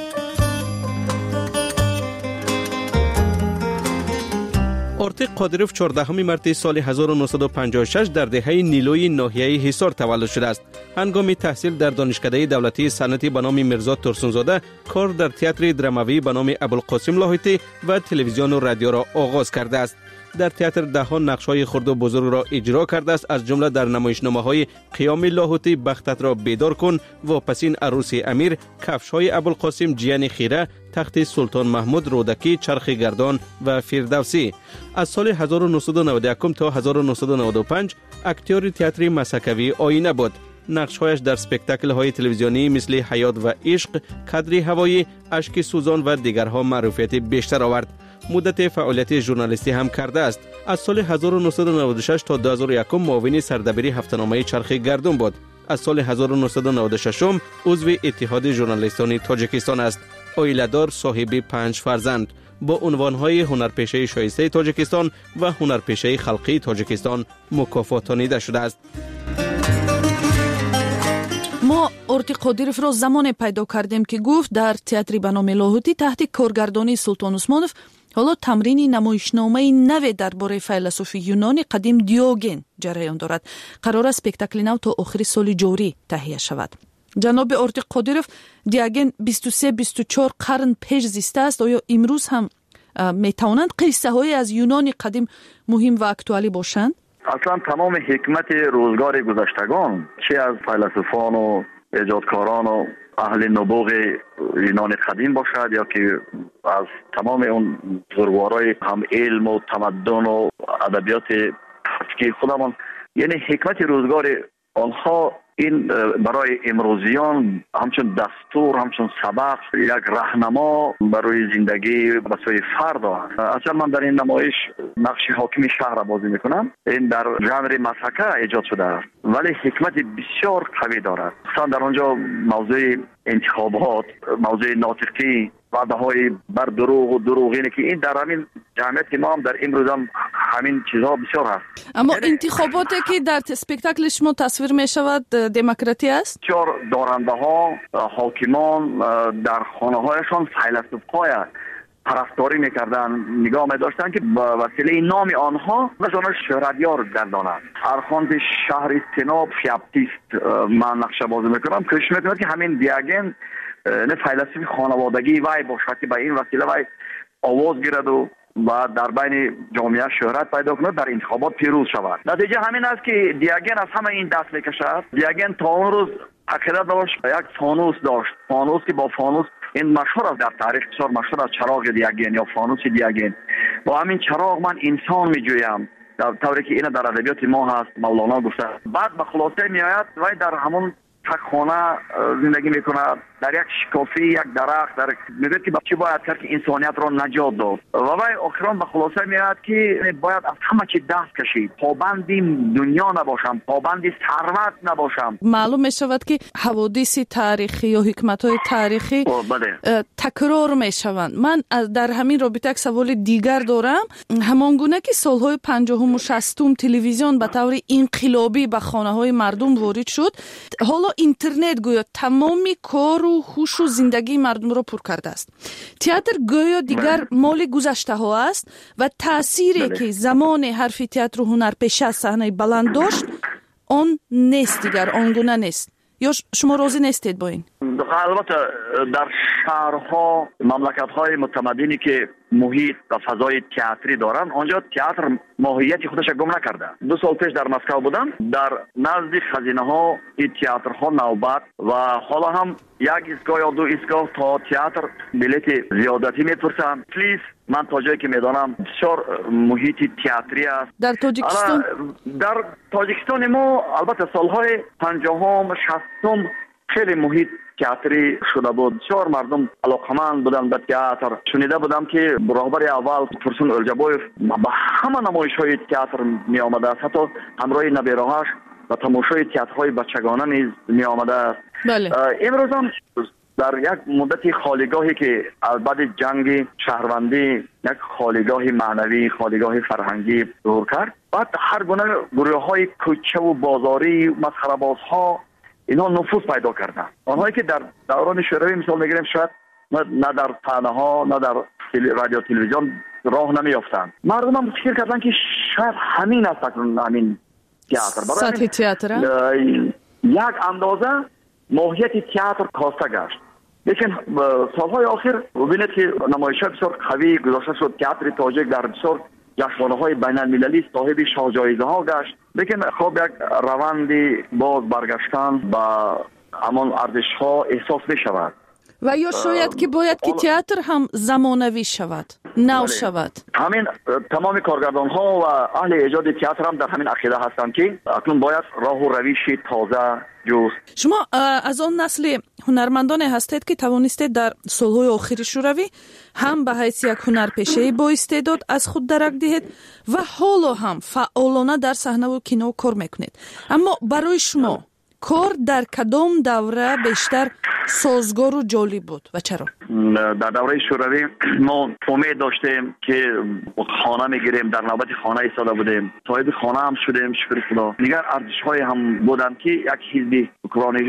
ارتیق قادیروف چهاردهم مارس سال هزار و نهصد و پنجاه و شش در دهه نیلوی ناحیه حصار تولد شده است. هنگام تحصیل در دانشکده دولتی صنعتی به نام میرزا ترسونزاده کار در تئاتر دراموی به نام ابوالقاسم لاهوتی و تلویزیون و رادیو را آغاز کرده است. در تئاتر دهها نقش‌های خرد و بزرگ را اجرا کرده است، از جمله در نمایشنامه‌های قیام لاهوتی، بختت را بیدار کن، واپسین عروس امیر، کفش‌های ابوالقاسم، جیان خیره، تخت سلطان محمود، رودکی، چرخ گردان و فردوسی. از سال هزار و نهصد و نود و یک تا هزار و نهصد و نود و پنج اکتور تئاتر مسکوی آینه بود. نقش‌هایش در اسپکتاکل‌های تلویزیونی مثل حیات و عشق، کادری هوایی، اشک سوزان و دیگرها معروفیت بیشتر آورد. مدت فعالیت ژورنالیستی هم کرده است. از سال هزار و نهصد و نود و شش تا دو هزار و یک معاون سردبیر هفته‌نامه چرخ گردون بود. از سال هزار و نهصد و نود و شش عضو اتحاد ژورنالیستان تاجیکستان است. عائله‌دار، صاحب پنج فرزند، با عنوان‌های هنرپیشه شایسته تاجیکستان و هنرپیشه خلقی تاجیکستان مکافاتانیده شده است. ما ارتیق قادیروف را زمان پیدا کردیم که گفت در تئاتر به نام لاهوتی تحت کارگردانی سلطان عثمانوف حالا تمرین نمایشنامه نو درباره فیلسوف یونانی قدیم دیوگن جریان دارد. قرار است اسپکتاکل نو تا آخر سال جاری تهیه شود. جناب ارتیق قادیروف، دیوگن بیست و سه بیست و چهار قرن پیش زیسته است. آیا امروز هم می توانند قصه های از یونان قدیم مهم و اکتوالی باشند؟ اصلا تمام حکمت روزگار گذشتگان، چه از فیلسوفان و ایجادکاران و اهل نبوغ یونان قدیم باشد یا که از تمام اون بزرگوارای هم علم و تمدن و ادبیات که خودمان، یعنی حکمت روزگار آنها این برای امروزیان همچون دستور، همچون سبق، یک راهنما برای زندگی به سوی فرد است. اصلا من در این نمایش نقش حاکم شهر را بازی میکنم. این در ژانر مسخره ایجاد شده است ولی حکمت بسیار قوی دارد. مثلا در آنجا موضوع انتخابات، موضوع ناطقی، وعده های بر دروغ و دروغینه که این در همین جمعیت ما هم در امروز هم همین چیزها بسیار هست. اما انتخاباتی که در اسپکتاکل شما تصویر می شود دموکراتی است؟ بسیار دارنده ها، حاکمان در خانه هایشان فیلسوف های پرستاری میکردن، نگاه می‌داشتن که با وسیله نام آنها مثلا شهرتیار گردانند. ارخاند شهر سناب فیاپتیست من نقشه بازی میکنم، کوشش میکنم که همین دیوگن نه فیلسوف خانوادگی وای باشد که به این وسیله وای آواز گیرد و و در بین جامعه شهرت پیدا کند، در انتخابات پیروز شود. نتیجه همین است که دیوگن از همه این دست میکشد. دیوگن تا اون روز عقیده داشت، یک فانوس داشت، فانوس که با فانوس این مشهور است، در تاریخ بسیار مشهور است چراغ دیوگن یا فانوس دیوگن. با همین چراغ من انسان میجویم، در طوری که این در ادبیات ما هست، مولانا گفته. بعد به خلاصه میآید و در همون تک خانه زندگی میکنه، در یک شکافی یک درخت، در میگه که چی باید کرد که انسانیت را نجات داد و وای آخران به خلاصه میاد که باید از همه چی دست کشید، پابندی دنیا نباشم، پابندی ثروت نباشم. معلوم میشود که حوادث تاریخی یا حکمت‌های تاریخی تکرار میشوند. من در همین رابطه یک سوال دیگر دارم. همانگونه که سالهای پنجاهم و شصتم تلویزیون به طور انقلابی به خانه‌های مردم وارد شد، حالا اینترنت گویا تمام کار و هوش و زندگی مردم را پر کرده است. تئاتر گویا دیگر مال گذشته ها است و تأثیری که زمان حرف تئاتر و هنر پیش از صحنه بلند داشت آن نیست، دیگر آنگونه نیست. یا شما راضی نیستید با این؟ البته در شهرها، مملکت‌های متمدنی که محیط و فضای تئاتری دارن، آنجا تئاتر ماهیت خودش گم نکرده. دو سال پیش در مسکو بودم، در نزد خزینه‌ها این تئاترها نوبت و حالا هم یک ایستگاه یا دو ایستگاه تا تئاتر بلیت زیادتی میپرسن. پلیس من تا جایی که میدانم بسیار محیط تئاتری است. در تاجیکستان در تاجیکستان ما البته سالهای پنجاهم شصتم خیلی محیط تئاتری شده بود. بسیار مردم علاقمند بودن به تئاتر. شنیده بودم که راهبر اول فرسون الجبویف به همه نمایش‌های تئاتر می آمده است، حتی همراه نبیره‌هاش و تماشای تئاترهای بچگانه نیز می آمده است. بله. امروز هم در یک مدت خالیگاهی که از بعد جنگ شهروندی یک خالیگاه معنوی، خالیگاه فرهنگی ظهور کرد، بعد هر گونه گروه‌های کوچه و بازاری، مسخره‌بازها اینها نفوذ پیدا کردن. آنهایی که در دوران شوروی مثال میگیریم شاید نه در صحنه‌ها نه در رادیو تلویزیون راه نمیافتند. مردم هم فکر کردن که شاید همین است، همین تئاتر سطح تئاتر یک اندازه ماهیت تئاتر کاسته گشت. لیکن سالهای آخر ببینید که نمایش‌ها بسیار قوی گذاشته شد. تئاتر تاجیک در بسیار جشنواره‌های بین المللی صاحب شاهجایزه ها گشت. لیکن خب یک روندی باز برگشتن با همان ارزش ها احساس می شود و یا شاید که باید که تئاتر هم زمانوی شود، نو شود. همین تمام کارگردان ها و اهل ایجاد تئاتر هم در همین عقیده هستند که اکنون باید راه و روش تازه جست. شما از آن نسل هنرمندان هستید که توانستید در سالهای آخر شوروی هم به حیث یک هنرپیشه با استعداد از خود درک دهید و حالا هم فعالانه در صحنه و کینو کار میکنید. اما برای شما کار در کدام دوره بیشتر سازگار و جالب بود و چرا؟ در دوره شوروی ما امید داشتیم که خانه میگیریم، در نوبت خانه ایستاده بودیم، صاحب خانه هم شدیم شکر خدا. دیگر ارزش‌های هم بودن که یک حزب حکمرانی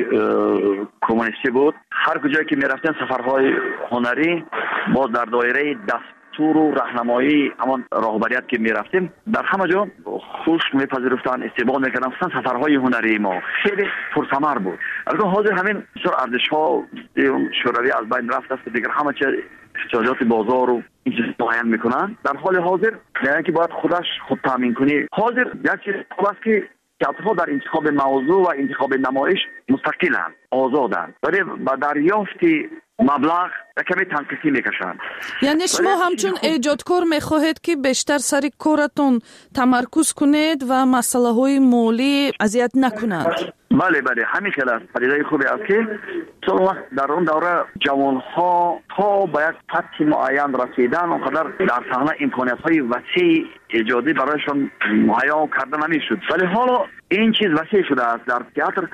کمونیستی بود. هر کجایی که میرفتیم سفرهای هنری باز در دایره دست دستور و راهنمایی همان راهبریت که میرفتیم در همه جا خوش میپذیرفتن، استقبال میکردن. سفرهای هنری ما خیلی پرثمر بود. البته حاضر همین بسیار ارزش‌ها شوروی از بین رفت است، دیگر همه چیز احتیاجات بازار و این چیز معین میکنن. در حال حاضر یعنی که باید خودش خود تامین کنی. حاضر یک چیز خوب است که تئاترها در انتخاب موضوع و انتخاب نمایش مستقلند، آزادند، ولی با دریافت مبلغ کمی تنقیصی میکشند. یعنی شما همچون ایجادکار میخواهید که بیشتر سر کارتون تمرکز کنید و مسئله های مالی اذیت نکنند؟ بله بله همین خیلی است. پدیده خوبی است که چون وقت در اون دوره جوان ها تا به یک سطح معین رسیدن اونقدر در صحنه امکانیت های وسیع ایجادی برایشان مهیا کرده نمیشد، ولی حالا این چیز وسیع شده است. در تئاتر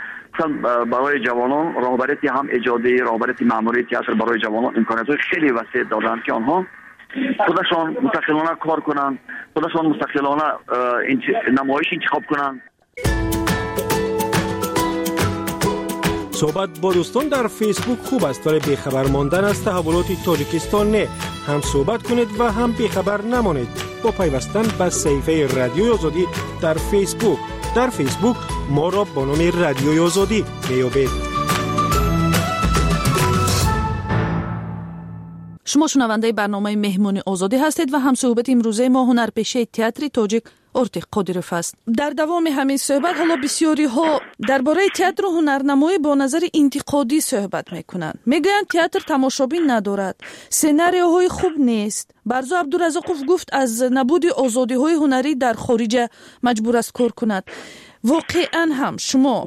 برای جوانان راهبریت هم ایجادی، راهبریت مأموری تئاتر برای جوانان امکانیت های خیلی وسیع دادند که آنها خودشان مستقلانه کار کنند، خودشان مستقلانه نمایش انتخاب کنند. صحبت با دوستان در فیسبوک خوب است، ولی بیخبر ماندن از تحولات تاجیکستان نه. هم صحبت کنید و هم بیخبر نمانید با پیوستن به صفحه رادیوی آزادی در فیسبوک. در فیسبوک ما را با نام رادیوی آزادی میابید. شما شنونده برنامه مهمون آزادی هستید و هم صحبت امروزه ما هنرپیشه تئاتر تاجیک ارتق قادیروف است. در دوام همین صحبت حالا بسیاری ها درباره تئاتر و هنرنمایی با نظر انتقادی صحبت میکنند. میگویند تئاتر تماشابین ندارد، سناریوهای خوب نیست. برزو عبدالرزاقوف گفت از نبود آزادی های هنری در خارج مجبور است کار کند. واقعا هم شما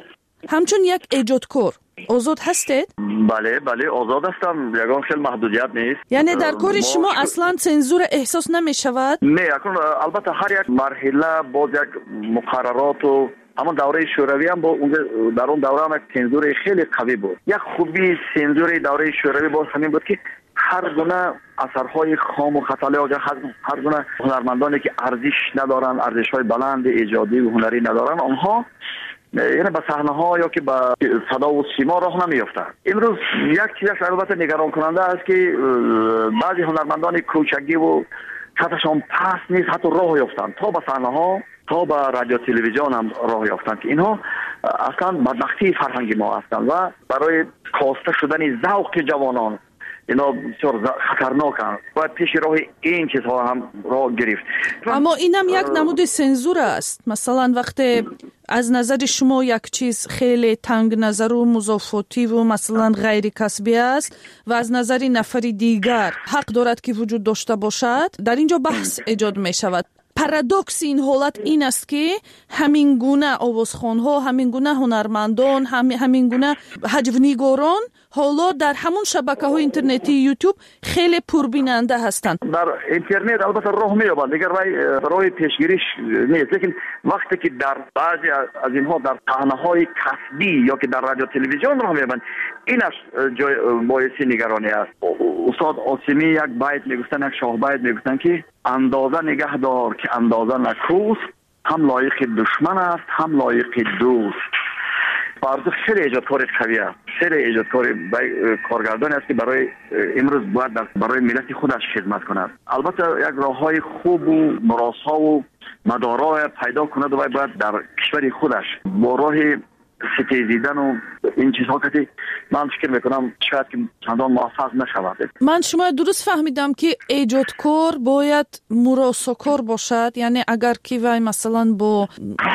همچون یک ایجادکار آزاد هستید؟ بله بله آزاد هستم، یگان خیلی محدودیت نیست. یعنی در کار شما اصلا سنزور احساس نمی شود؟ نه، اکنون البته هر یک مرحله با یک مقررات و اما دوره شوروی هم با اون در اون دوره هم یک سنزور خیلی قوی بود. یک خوبی سنزور دوره شوروی باز همین بود که هر گونه اثرهای خام و خطاله و هر گونه هنرمندانی که ارزش ندارن، ارزش‌های بلند ایجادی و هنری ندارن، آنها یعنی به صحنه ها یا که به صدا و سیما راه نمیافتند. امروز یک چیزش البته نگران کننده است که بعضی هنرمندان کوچکی و سطحشان پست نیست، حتی راه یافتند تا به صحنه ها تا به رادیو تلویزیون هم راه یافتند که اینها اصلا بدبختی فرهنگ ما هستند و برای کاسته شدن ذوق جوانان اینا بسیار خطرناکند. باید پیش راه این چیزها هم راه گرفت. اما اینم یک نمود سنزور است. مثلا وقتی از نظر شما یک چیز خیلی تنگ نظر و مضافاتی و مثلا غیر کسبی است و از نظر نفری دیگر حق دارد که وجود داشته باشد، در اینجا بحث ایجاد می شود. پارادوکس این حالت این است که همین گونه آوازخوان‌ها، همین گونه هنرمندان، همین گونه هجونیگاران حالا در همون شبکه‌های اینترنتی یوتیوب خیلی پربیننده هستند. در اینترنت البته راه می‌یابند، دیگر راه راه پیشگیریش نیست، لیکن وقتی که در بعضی از اینها در صحنه‌های کسبی یا که در رادیو تلویزیون راه می‌یابند، اینش جای باعث نگرانی است. استاد عاصمی یک بیت میگفتن، یک شاه بیت میگفتن که اندازه نگه دار که اندازه نکوست، هم لایق دشمن است هم لایق دوست. فرض خیلی ایجادکار قوی است، خیلی ایجادکار کارگردانی است که برای امروز باید برای ملت خودش خدمت کند. البته یک راههای خوب و مراسا و مدارا پیدا کند و باید در کشور خودش با راه ستیزیدن و این چیزها که من فکر میکنم شاید که چندان موفق نشود. من شما درست فهمیدم که ایجادکار باید مراساکار باشد، یعنی اگر که وای مثلا با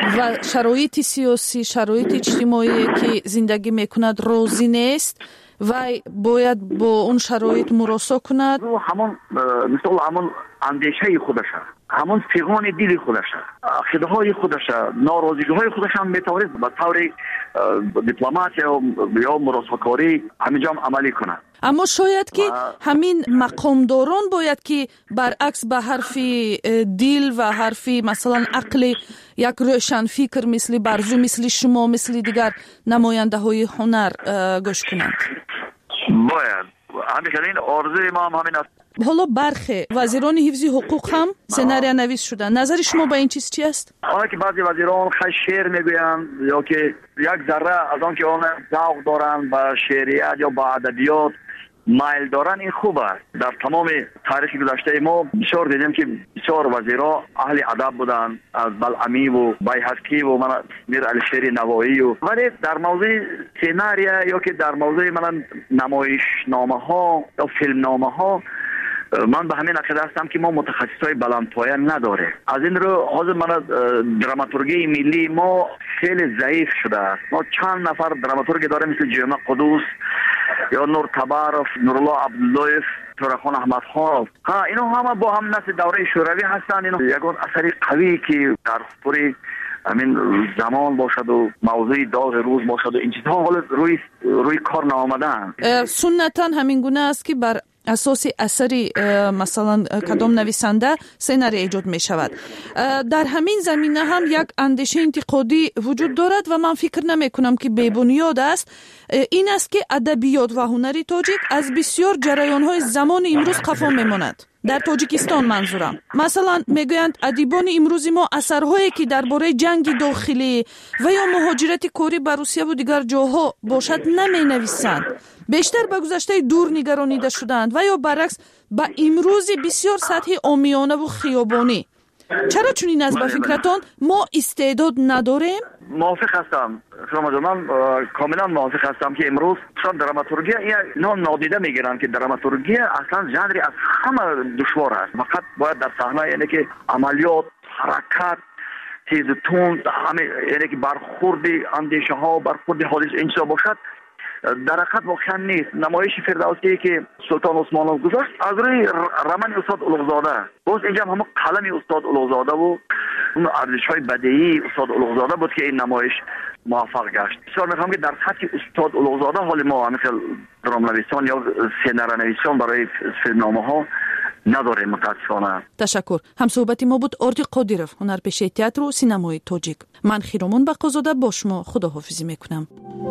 شرایط سیاسی، شرایط اجتماعی که زندگی میکند راضی نیست وای باید با اون شرایط مراسا کند. همون مثل همون اندیشه خودش، همون پیغام دل خودش، عقیده‌های خودش، ناراضی‌های خودش هم میتواند به طور دیپلمات یا مراساکاری همینجا عملی کنه. اما شاید که همین مقامداران باید که برعکس به حرف دل و حرف مثلا عقل یک روشن فکر مثل برزو، مثل شما، مثل دیگر نماینده های هنر گوش کنند. باید همین آرزوی ما هم همین است. حالا برخی وزیران حفظ حقوق هم سناریو نویس شدن. نظر شما با این چیز چی است؟ آنها که بعضی وزیران خیلی شعر میگویند یا که یک ذره از آن که آن ذوق دارند با شعریت یا با ادبیات مایل دارن، این خوب است. در تمام تاریخ گذشته ما بسیار دیدیم که بسیار وزیرا اهل ادب بودند، از بلعمی و بیهقی و من میر علیشیر نوایی و ولی در موضوع سناریو یا که در موضوع من نمایشنامه ها یا فیلم نامه ها من به همین عقیده هستم که ما متخصصای بلندپایه نداره. از این رو حاضر من دراماتورگی ملی ما خیلی ضعیف شده است. ما چند نفر دراماتورگ داره مثل جمعه قدوس یا نور تبارف، نورالله عبداللهیف، تورخان احمد خان. ها اینا همه با هم نسل دوره شوروی هستند. اینا یگان اثری قوی که در پوری همین زمان باشد و موضوع داغ روز باشد و این چیزها حالا روی روی کار نآمدن. سنتا همین گونه است که بر اساس اثری مثلا کدام نویسنده سناریو ایجاد می شود. در همین زمینه هم یک اندیشه انتقادی وجود دارد و من فکر نمی کنم که بی بنیاد است. این است که ادبیات و هنر تاجیک از بسیار جریان های زمان امروز خفا می ماند. در تاجیکستان منظورم. مثلا میگویند ادیبان امروزی ما اثرهایی که درباره جنگ داخلی و یا مهاجرت کاری به روسیه و دیگر جاها باشد نمی نویسند. بیشتر به گذشته دور نگرانیده شدند و یا برعکس به امروزی بسیار سطح عامیانه و خیابانی. چرا چنین است به فکرتان ما استعداد نداریم؟ موافق هستم. شما من کاملا موافق هستم که امروز شان دراماتورگی اینا نادیده میگیرن که دراماتورگی اصلا ژانری از همه دشوار است. فقط باید در صحنه یعنی که عملیات، حرکت، تیز تند، همه یعنی که برخورد اندیشه ها، برخورد حادثه اینجا باشد. در حقیقت واقعا نیست. نمایش فردوسی که سلطان عثمانov گذاشت از روی رمن استاد اولوغزاده، باز اینجا هم قلم استاد اولوغزاده و اون ارزش‌های بدیهی استاد اولوغزاده بود که این نمایش موفق گشت. بسیار می‌خوام که در سطح استاد اولوغزاده حال ما مثل درام‌نویسان یا سیناره‌نویسان برای فیلمنامه‌ها نداره متاسفانه. تشکر. همصحبت ما بود ارتی قادیرов، هنرپیشه تئاتر و سینمای تاجیک. من خیرامون بقازاده با شما خداحافظی میکنم.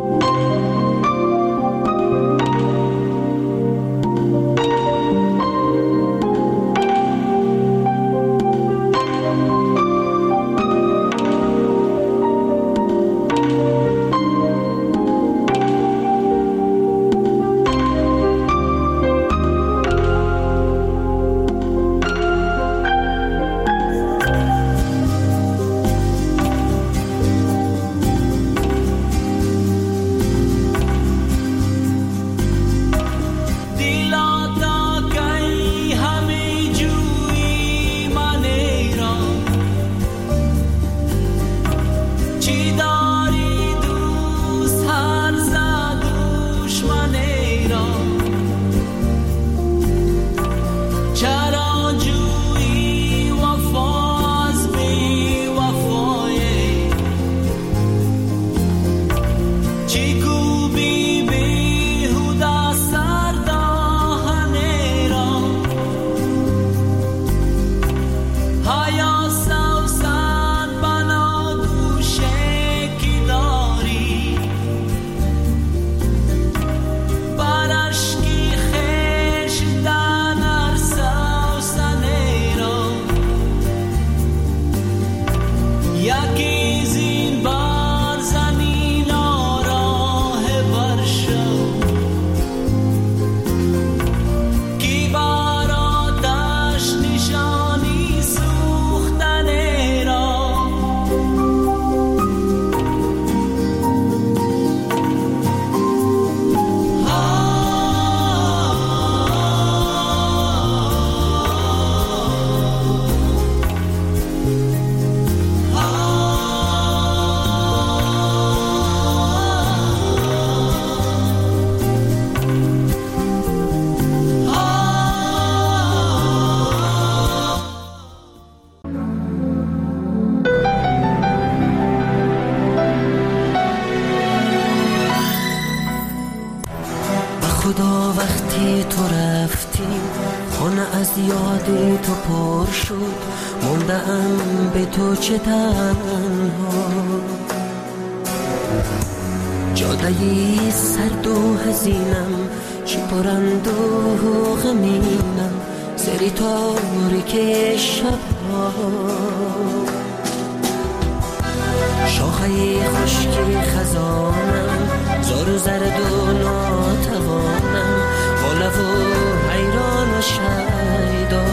خدا وقتی تو رفتی خونه از یاد تو پر شد، موندم به تو چه تنها، جادهی سرد و حزینم چی پرند و غمینم، سری تاریک شبها، شاخه خشکی خزانم زار و زرد و ناتوانم، بالا و حیران و شیدا،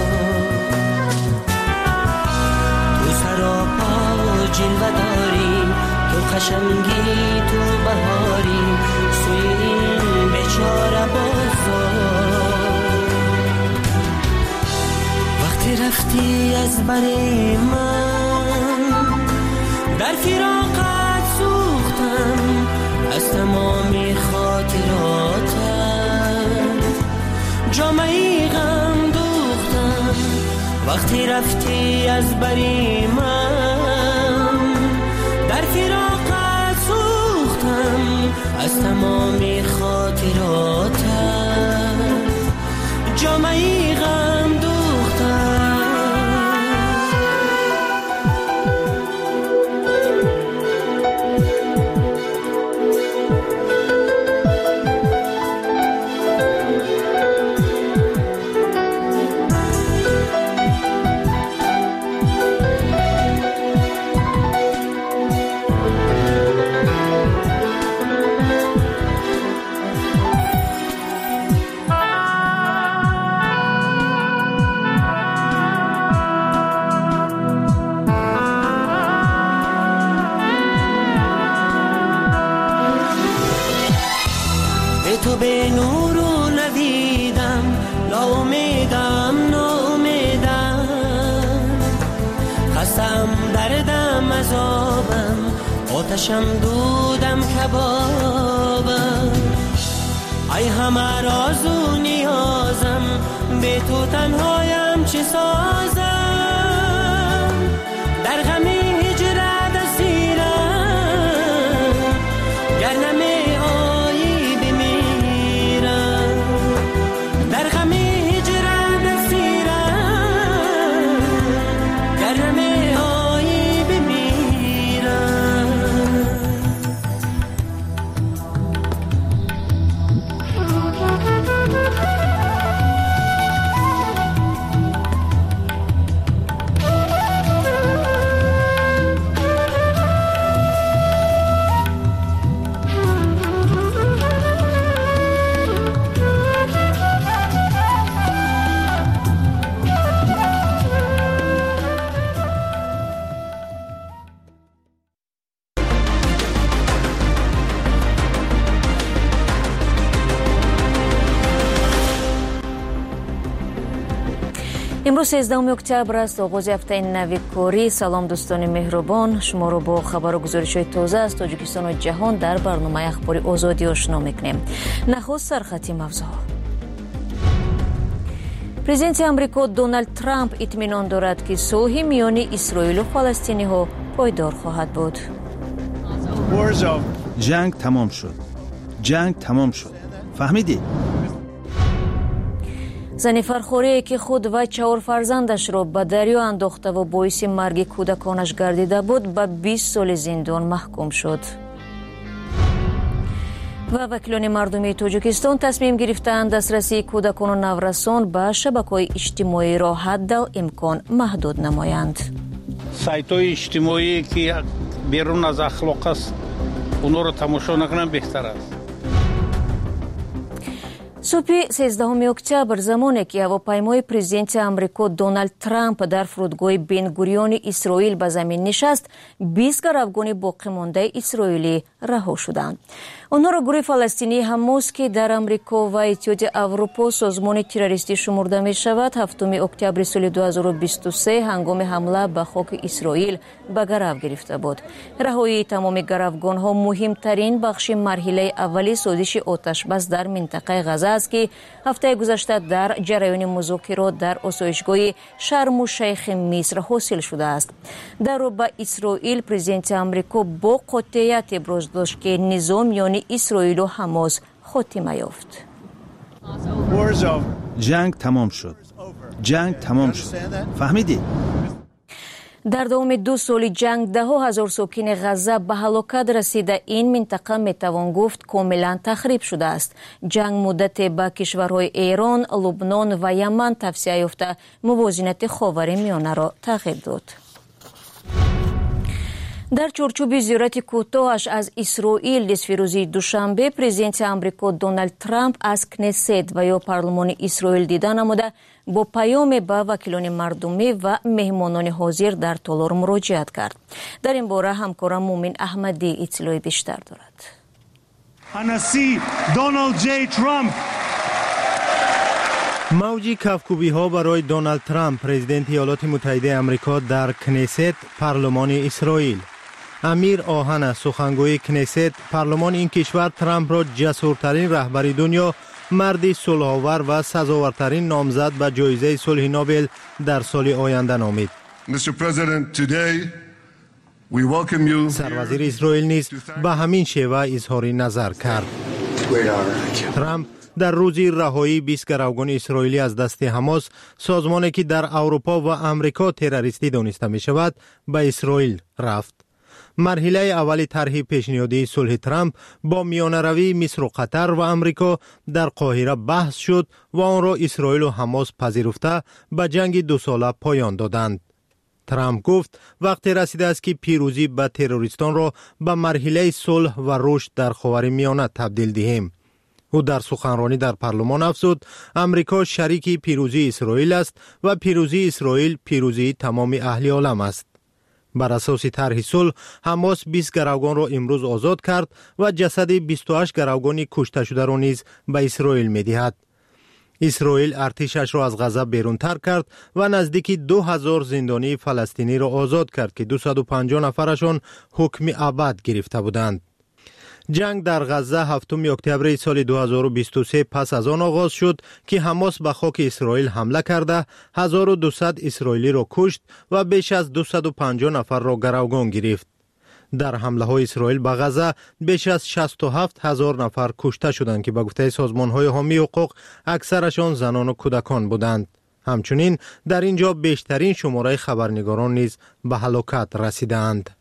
تو سراپا و جلوه داری، تو قشنگی تو بهاری، سوی این بیچاره بازار، وقتی رفتی از بری من در فراقت سوختم، از تمامی خاطراتت جامعی غم دوختم، وقتی رفتی از بری من در فراقت سوختم، از تمامی خاطراتت جامعی غم دوختم. تو به نور و نویدم، لا امیدم ناامیدم، خستم دردم عذابم، آتشم دودم کبابم، ای همه راز و نیازم، به تو تنهایم چه سازم، در غم هجرت اسیرم گر نمی آیی بمیرم در غم هجرت اسیرم گر نمی آیی بمیرم امروز سیزدهم اکتبر است، آغاز هفته نو کاری. سلام دوستان مهربان، شما رو با خبر و گزارش‌های تازه از تاجیکستان و جهان در برنامه اخباری آزادی آشنا می‌کنیم. نخست سرخط موضوع. پرزیدنت آمریکا دونالد ترامپ اطمینان دارد که صلح میان اسرائیل و فلسطینی‌ها پایدار خواهد بود. جنگ تمام شد. جنگ تمام شد. فهمیدی؟ زن فرخوری که خود و چهار فرزندش را به دریا انداخته و باعث مرگ کودکانش گردیده بود به بیست سال زندان محکوم شد. و وکیلان مردمی تاجیکستان تصمیم گرفتند دسترسی کودکان و نورسان به شبکه‌های اجتماعی را حد امکان محدود نمایند. سایت‌های اجتماعی که بیرون از اخلاق است اونها رو تماشا نکنن بهتر است. صبح سیزدهم اکتبر زمانی که هواپیمای پرزیدنت آمریکا دونالد ترامپ در فرودگاه بن گوریون اسرائیل به زمین نشست، بیست گروگان باقی مانده اسرائیلی رها شدند. آنها را گروه فلسطینی حماس که در آمریکا و اتحادیه اروپا سازمان تروریستی شمرده می شود، هفتم اکتبر سال دو هزار و بیست و سه هنگام حمله به خاک اسرائیل به گرو گرفته بود. رهایی تمام گروگان ها مهمترین بخش مرحله اولی سازش آتش بس در منطقه غزه است که هفته گذشته در جریان مذاکرات در آسایشگاه شرم الشیخ مصر حاصل شده است. در رو به اسرائیل پرزیدنت آمریکا با قاطعیت ابراز داشت که نظام یعنی اسرائیل و حماس خاتمه یافت. جنگ تمام شد. جنگ تمام شد. فهمیدی؟ در دوام دو سال جنگ ده ها هزار ساکن غزه به هلاکت رسیده. این منطقه میتوان گفت کاملا تخریب شده است. جنگ مدت به کشورهای ایران، لبنان و یمن توسعه یافته موازنه خاورمیانه را تغییر داد. در چارچوب زیارت کوتاهش از اسرائیل دست روزی دوشنبه، پرزیدنت آمریکا دونالد ترامپ از کنست و یا پارلمان اسرائیل دیدن نموده با پیام به وکیلان مردمی و مهمانان حاضر در تالار مراجعت کرد. در این باره همکارم مومن احمدی اطلاع بیشتر دارد. انسی دونالد جی ترامپ. موج کفکوبی ها برای دونالد ترامپ پرزیدنت ایالات متحده آمریکا در کنست پارلمان اسرائیل. امیر آهن سخنگوی کنست پارلمان این کشور ترامپ را جسورترین رهبر دنیا، مرد صلح‌آور و سزاوارترین نامزد به جایزه صلح نوبل در سال آینده نامید. سروزیر اسرائیل نیز به همین شیوه اظهار نظر کرد. ترامپ در روز رهایی بیست گروگان اسرائیلی از دست حماس، سازمانی که در اروپا و امریکا تروریستی دانسته می شود، به اسرائیل رفت. مرحله اول طرح پیشنهادی صلح ترامپ با میانه‌روی مصر و قطر و امریکا در قاهره بحث شد و آن را اسرائیل و حماس پذیرفته به جنگ دو ساله پایان دادند. ترامپ گفت وقتی رسیده است که پیروزی به تروریستان را به مرحله صلح و رشد در خاورمیانه تبدیل دهیم. او در سخنرانی در پارلمان افزود امریکا شریک پیروزی اسرائیل است و پیروزی اسرائیل پیروزی تمام اهل عالم است. بر اساس طرح صلح، حماس بیست گروگان را امروز آزاد کرد و جسد بیست و هشت گروگان کشته شده را نیز به اسرائیل می دهد. اسرائیل ارتشش را از غزه بیرون تر کرد و نزدیک دو هزار زندانی فلسطینی را آزاد کرد که دویست و پنجاه نفرشان حکم ابد گرفته بودند. جنگ در غزه هفتم اکتبر سال دو هزار و بیست و سه پس از آن آغاز شد که حماس به خاک اسرائیل حمله کرده هزار و دویست اسرائیلی را کشت و بیش از دویست و پنجاه نفر را گروگان گرفت. در حمله های اسرائیل به غزه بیش از شصت و هفت هزار نفر کشته شدند که به گفته سازمان های حامی حقوق اکثرشان زنان و کودکان بودند. همچنین در اینجا بیشترین شماره خبرنگاران نیز به هلاکت رسیدند.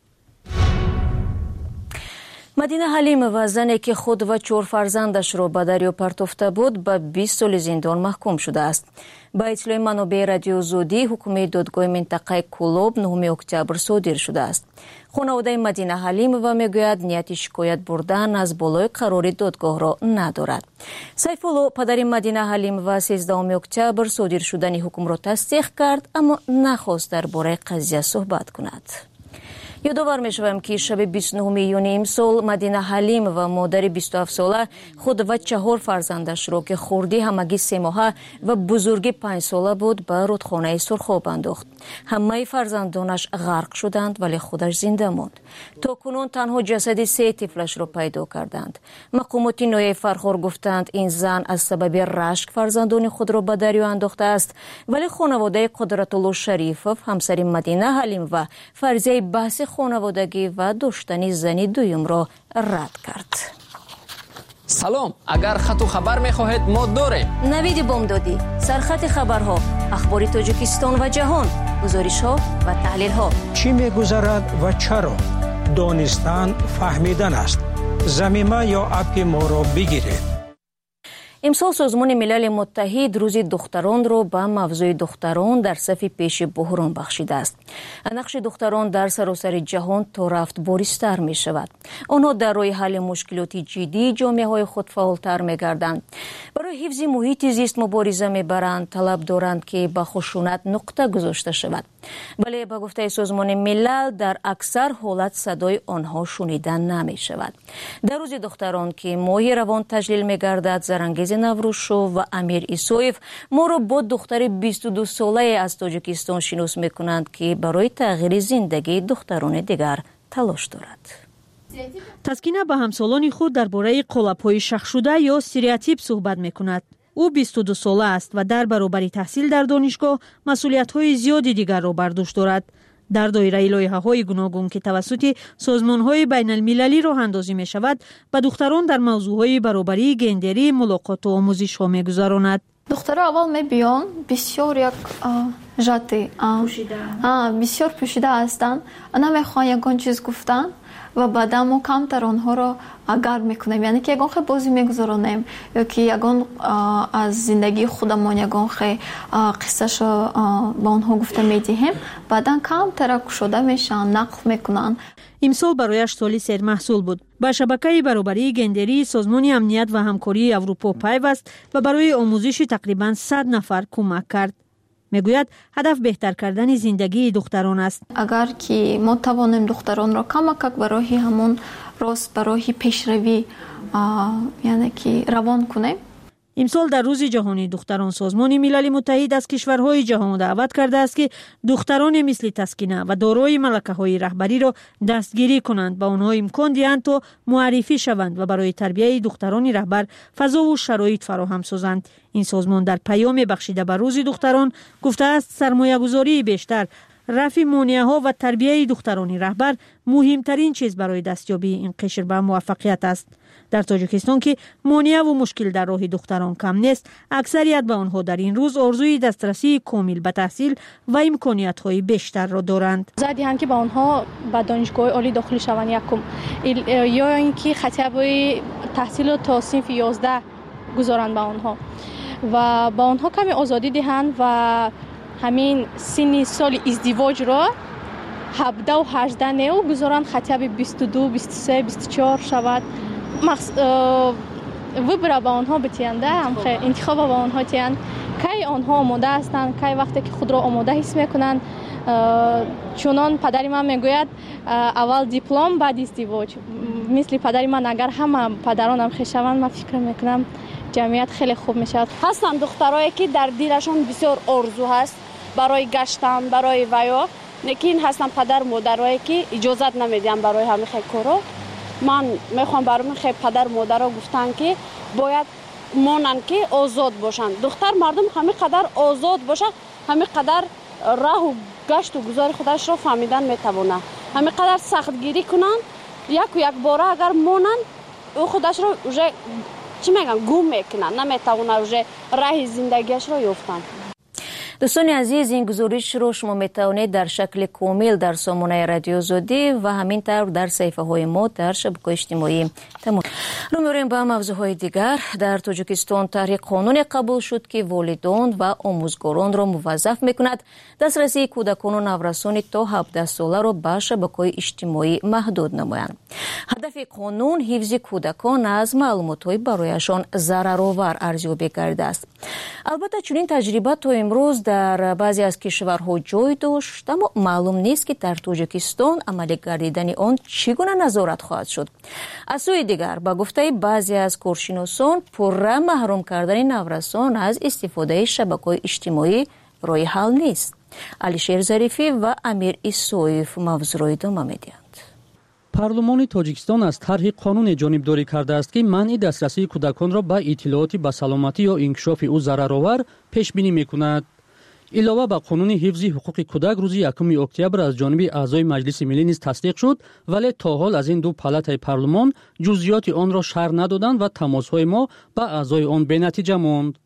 مدینه حلیم و زنی که خود و چهار فرزندش را به دریا پرتافته بود به بیست سال زندان محکوم شده است. با اطلاع منابع رادیو زودی حکم دادگاه منطقه کولوب نهم اکتبر صادر شده است. خانواده مدینه حلیم و میگوید نیت شکایت بردن از بالای قرار دادگاه را ندارد. سیفالله پدر مدینه حلیم و سیزدهم اکتبر صادر شدن حکم را تصدیق کرد اما نخواست درباره قضیه صحبت کند. یادآور می‌شویم که شب بیست و نهم ایون امسال مدینه حلیم و مادر بیست و هفت ساله خود و چهار فرزندش را که خردی همگی سه ماهه و بزرگی پنج ساله بود به رودخانه سرخاب انداخت. همه فرزندانش غرق شدند ولی خودش زنده ماند. تا کنون تنها جسد سه طفلش را پیدا کردند. مقامات ناحیه فرخار گفتند این زن از سبب رشک فرزندان خود را به دریا انداخته است ولی خانواده قدرت الله شریفوف همسر مدینه حلیم و فرضیه بحث خانوادگی و داشتن زنی دویم را رد کرد. سلام، اگر خط و خبر می‌خواهید ما داریم. نوید بامدادی، سرخط خبرها، اخبار تاجیکستان و جهان، گزارش‌ها و تحلیل‌ها. چی می‌گذرد و چرا؟ دانستن فهمیدن است. ضمیمه یا اپ ما را بگیرید. امسال سازمان ملل متحد روز دختران را به موضوع دختران در صف پیش بحران بخشیده است. نقش دختران در سراسر جهان تا رفت بارزتر می شود. آنها در راه حل مشکلات جدی جامعه های خود فعالتر می گردند. برای حفظ محیط زیست مبارزه می برند، طلب دارند که به خشونت نقطه گذاشته شود. ولی به گفته سازمان ملل در اکثر حالت صدای آنها شنیده نمی شود. در روز دختران که ماه روان تجلیل می گردد، زرانگیز نوروشو و امیر ایسویف ما را با دختر بیست و دو ساله از تاجیکستان شناس می کنند که برای تغییر زندگی دختران دیگر تلاش دارد. تسکینه با همسالان خود درباره قالب‌های شخص شده یا استریوتیپ صحبت می کند. او بیست و دو ساله است و در برابر تحصیل در دانشگاه مسئولیت‌های زیادی دیگر را بر دوش دارد. در دایره لایحه‌های گوناگون که توسط سازمان‌های بین‌المللی راه اندازی می‌شود، به دختران در موضوع‌های برابری گندری ملاقات و آموزش‌ها می‌گذراند. دخترها اول می‌بیان بسیار یک ژاتی پوشیده. بسیار پوشیده هستند. نمی‌خوان یگان چیز گفتن و بعدا ما کمتر آنها را گرم میکنیم، یعنی که یگان خیلی بازی میگذارانیم یا که یگان از زندگی خودمان یگان خیلی قصهش با آنها گفته میدهیم، بعدا کمتر شده میشن، نقل میکنن. امسال برایش سالی سیر محصول بود. با شبکه برابری گندری سازمان امنیت و همکاری اروپا پیوست و برای آموزش تقریبا صد نفر کمک کرد. میگوید هدف بهتر کردن زندگی دختران است. اگر که ما توانیم دختران را کمک برای همون راست برای پیشروی یعنی که روان کنیم. امسال در روز جهانی دختران سازمان ملل متحد از کشورهای جهان دعوت کرده است که دختران مثل تسکینه و دارای ملکه‌های رهبری را دستگیری کنند، با آنها امکان دهند تا معرفی شوند و برای تربیت دختران رهبر فضا و شرایط فراهم سازند. این سازمان در پیام بخشیده به روز دختران گفته است سرمایه‌گذاری بیشتر، رفع مانع‌ها و تربیت دختران رهبر مهمترین چیز برای دستیابی این قشر به موفقیت است. در تاجیکستان که مانع و مشکل در راه دختران کم نیست، اکثریت به آنها در این روز آرزوی دسترسی کامل به تحصیل و امکانیت‌های بیشتر را دارند. زدی هم که با آنها به دانشگاه عالی داخل شوند یکم یا اینکه خطابه تحصیل تا صنف یازده گذارند به آنها و با آنها کمی آزادی دهند و همین سن سال ازدواج را هفده و هجده نو گذارند، خطاب بیست و دو، بیست و سه، بیست و چهار شود. مخص... وبره با آنها بتینده هم خیلی انتخاب با آنها تیند که آنها آماده هستند، که وقتی که خود را آماده حس میکنند. چونان پدری من میگوید اول دیپلم بعد ازدواج. مثل پدری من اگر همه پدرانم خیشوند، من فکر میکنم جمعیت خیلی خوب میشد. هستند دخترایی که در دلشون بسیار آرزو هست برای گشتن، برای ویا، لیکن هستند پدر مادرایی که اجازت نمیدن برای همین کارا. من میخوام برام خیلی پدر مادرها گفتن که باید مانند که آزاد باشن. دختر مردم همه قدر آزاد باشه، همه قدر راه و گشت و گذار خودش را فهمیدن میتونه. همه قدر سختگیری کنن، یک و یک باره اگر مانن او خودش را اوجه چی میگن گم میکنن، نمیتونه اوجه راه زندگیش را یافتن. دوستان عزیز، این گزارش رو شما میتوانید در شکل کامل در سامانه رادیو آزادی و همینطور در صفحه های ما در شبکه اجتماعی تماشا. رو می‌ریم به موضوعهای دیگر. در تاجیکستان طرح قانون قبول شد که والدان و آموزگاران را موظف میکند دسترسی کودکان و نورسان تا هفده ساله را به شبکه‌های اجتماعی محدود نمایند. هدف قانون حفظ کودکان از معلومات‌های برایشان ضررآور ارزیابی کرده است. البته چنین تجربه تا امروز در بعضی از کشورها جای داشت، اما معلوم نیست که در تاجیکستان عملی گردیدن آن چگونه نظارت خواهد شد. از سوی دیگر با گفته بعضی از کارشناسان پرره محروم کردن نورسان از استفاده شبکه‌های اجتماعی راه حل نیست. علیشیر ظریفی و امیر ایسویف موضوع را ادامه می‌دهند. پارلمانی تاجیکستان از طرح قانون جانبداری کرده است که منع دسترسی کودکان را به اطلاعات به سلامتی یا انکشاف او ضررآور پیش بینی می‌کند. علاوه بر قانون حفظ حقوق کودک روز یکم اکتبر از جانب اعضای مجلس ملی نیز تصدیق شد، ولی تا حال از این دو پالاتای پارلمان جزئیات آن را شرح ندادند و تماس‌های ما با اعضای آن بی‌نتیجه ماند.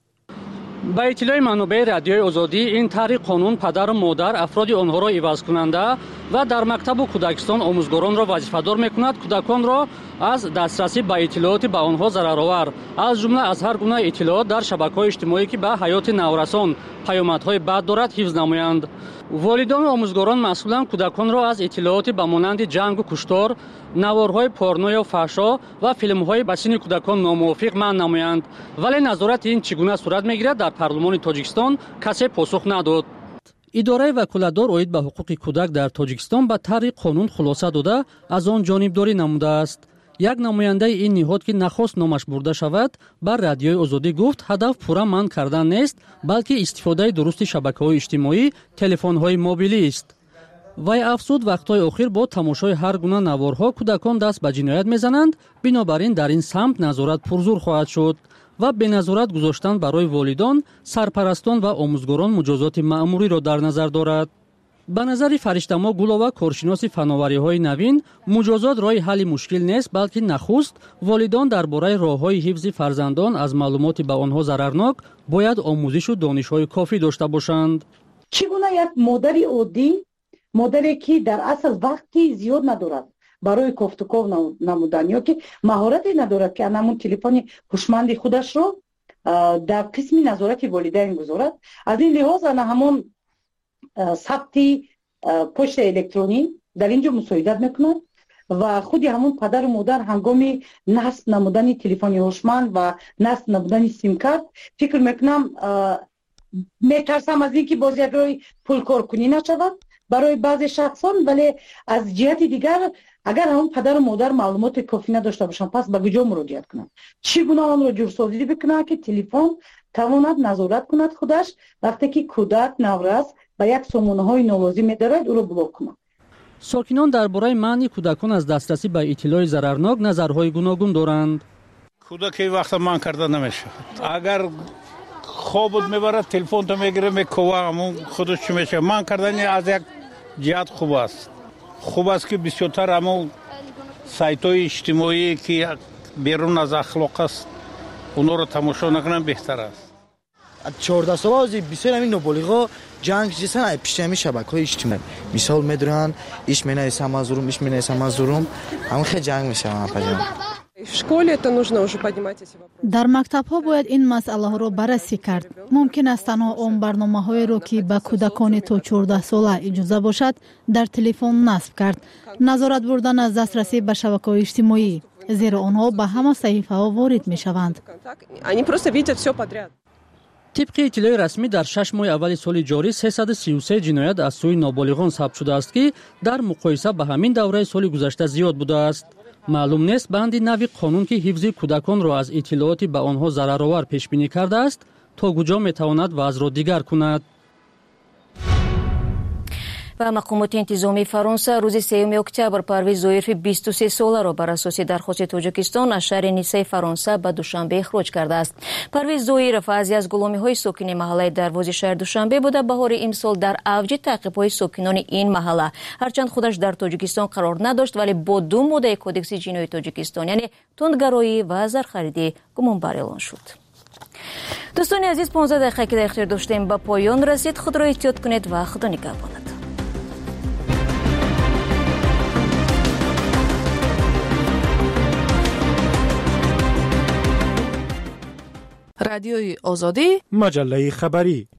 با اطلاع منابع رادیوی آزادی، این طرح قانون پدر و مادر افراد آنها را عوض کننده و در مکتب و کودکستان آموزگاران را وظیفه‌دار می‌کند کودکان را از دسترسی به اطلاعات به آنها ضررآور از جمله از هر گونه اطلاعات در شبکه‌های اجتماعی که به حیات نورسان پیامدهای بد دارد حفظ نمایند. والدان و آموزگاران مسئولان کودکان را از اطلاعات به مانند جنگ و کشتار، نوارهای پورنو یا فحشا و فیلم‌های به سن کودکان ناموافق منع نمایند. ولی نظارت این چگونه صورت می‌گیرد در پارلمان تاجیکستان کسی پاسخ نداد. اداره وکالتدار اوید به حقوق کودک در تاجیکستان به طرح قانون خلاصه داده از آن جانبداری نموده است. یک نماینده این نهاد که نخواست نامش برده شود بر رادیوی آزادی گفت هدف پورا منع کردن نیست، بلکه استفاده درست شبکه‌های اجتماعی، تلفن‌های موبیلی است. وی افزود وقت‌های اخیر با تماشای هر گونه نوارها کودکان دست به جنایت می‌زنند، بنابراین در این سمت نظارت پرزور خواهد شد و به نظارت گذاشتن برای والدان، سرپرستان و آموزگاران مجازات مأموری را در نظر دارد. به نظر فرشته‌ما گلووا کارشناس فناوری‌های نوین، مجازات راه حل مشکل نیست، بلکه نخست والدان درباره راه‌های حفظ فرزندان از معلومات به آنها ضررناک باید آموزش و دانش‌های کافی داشته باشند. چگونه یک مادری عادی، مادری که در اصل وقتی زیاد ندارد برای گفتگو نمودن یا که مهارتی ندارد که همون تلفن هوشمند خودش رو در قسم نظارت والدین گذارد، از این لحاظ انا همون ثبت پشت الکترونی در اینجا مساعدت میکنند و خودی همون پدر و مادر هنگام نصب نمودن تلفن هوشمند و نصب نمودن سیم کارت فکر میکنم میترسم از اینکه باز یک روی پول کار کنی نشود برای بعضی شخصان، ولی از جهت دیگر اگر همون پدر و مادر معلومات کافی نداشته باشن پس به کجا مراجعت کنند؟ چگونه آن را جورسازی بکنند که تلفن تواند نظارت کند خودش وقتی که کودک نورس و یک سامانه‌های نالازم دارد او را بلاک کند. ساکنان درباره منع کودکان از دسترسی به اطلاع ضررناک نظرهای گوناگون دارند. کودک وقت من کرده نمیشه. اگر خواب میبره تلفن تو میگیره میکوه همون خودش چی میشه. من کردن از یک جهت خوب است. خوب است که بسیارتر همون سایت‌های اجتماعی که بیرون از اخلاق است اونا رو تماشا نکنن بهتر است. چهارده ساله از بسیار همین نابالغا جنگ جسن پیش همین شبکه‌های اجتماعی مثال میدونن ایش منای سمازورم ایش منای سمازورم همون خیلی جنگ میشه من پجام. در مکتب‌ها باید این مسئله را بررسی کرد. ممکن است تنها آن برنامه‌هایی را که به کودکان تا چهارده ساله اجازه باشد در تلفن نصب کرد. نظارت بردن از دسترسی به شبکه‌های اجتماعی، زیرا آنها به همه صحیفه‌ها وارد می‌شوند. طبق اطلاع رسمی در شش ماه اول سال جاری سیصد و سی و سه جنایت از سوی نابالغان ثبت شده است که در مقایسه با همین دوره سال گذشته زیاد بوده است. معلوم نیست بند نوی قانون که حفظ کودکان را از اطلاعاتی به آنها ضررآور پیش بینی کرده است تا کجا میتواند وضع را دیگر کند. و مقامات انتظامی فرانسه روز سوم اکتبر پرویز زویرف بیست و سه ساله را بر اساس درخواست تاجیکستان از شهر نیسه فرانسه به دوشنبه اخراج کرده است. پرویز زویرف از از گلامی‌های ساکن محله دروازه شهر دوشنبه بوده. بهار امسال در اوج تعقیب‌های ساکنان این محله هرچند خودش در تاجیکستان قرار نداشت ولی با دو ماده کدکس جنایی تاجیکستان یعنی تندگرایی و زرخریدی گمانبر اعلان شد. دوستان عزیز، پانزده دقیقه که در اختیار داشتیم به پایان رسید. خود را احتیاط کنید و خدا نگهباند. رادیوی آزادی، مجله خبری.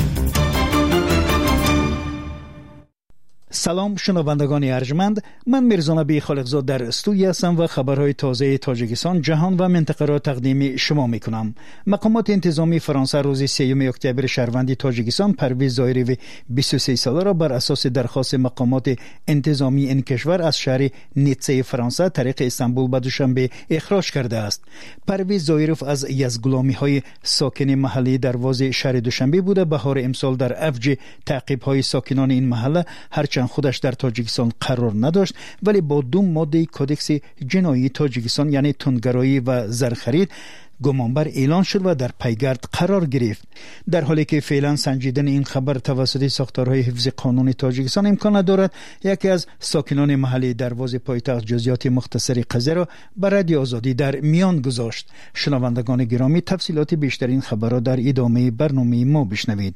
سلام شنوندگان ارجمند، من میرزا نبی خالقزاد در استودیو هستم و خبرهای تازه تاجیکستان، جهان و منطقه را تقدیم شما میکنم. مقامات انتظامی فرانسه روز سوم اکتبر شهروند تاجیکستان پرویز زویرف بیست و سه ساله را بر اساس درخواست مقامات انتظامی این کشور از شهر نیتسه فرانسه طریق استانبول به دوشنبه اخراج کرده است. پرویز زویرف از یزگلامی‌های ساکن محلی دروازه شهر دوشنبه بوده. بهار امسال در اوج تعقیب‌های ساکنان این محله هرچند خودش در تاجیکستان قرار نداشت ولی با دو ماده کدکس جنایی تاجیکستان یعنی تندگرایی و زرخرید گمانبر اعلان شد و در پیگرد قرار گرفت. در حالی که فعلا سنجیدن این خبر توسط ساختارهای حفظ قانون تاجیکستان امکان ندارد، یکی از ساکنان محلی دروازه پایتخت جزئیات مختصری قضیه را بر رادیو آزادی در میان گذاشت. شنوندگان گرامی، تفصیلات بیشتر این خبر را در ادامه برنامه ما بشنوید.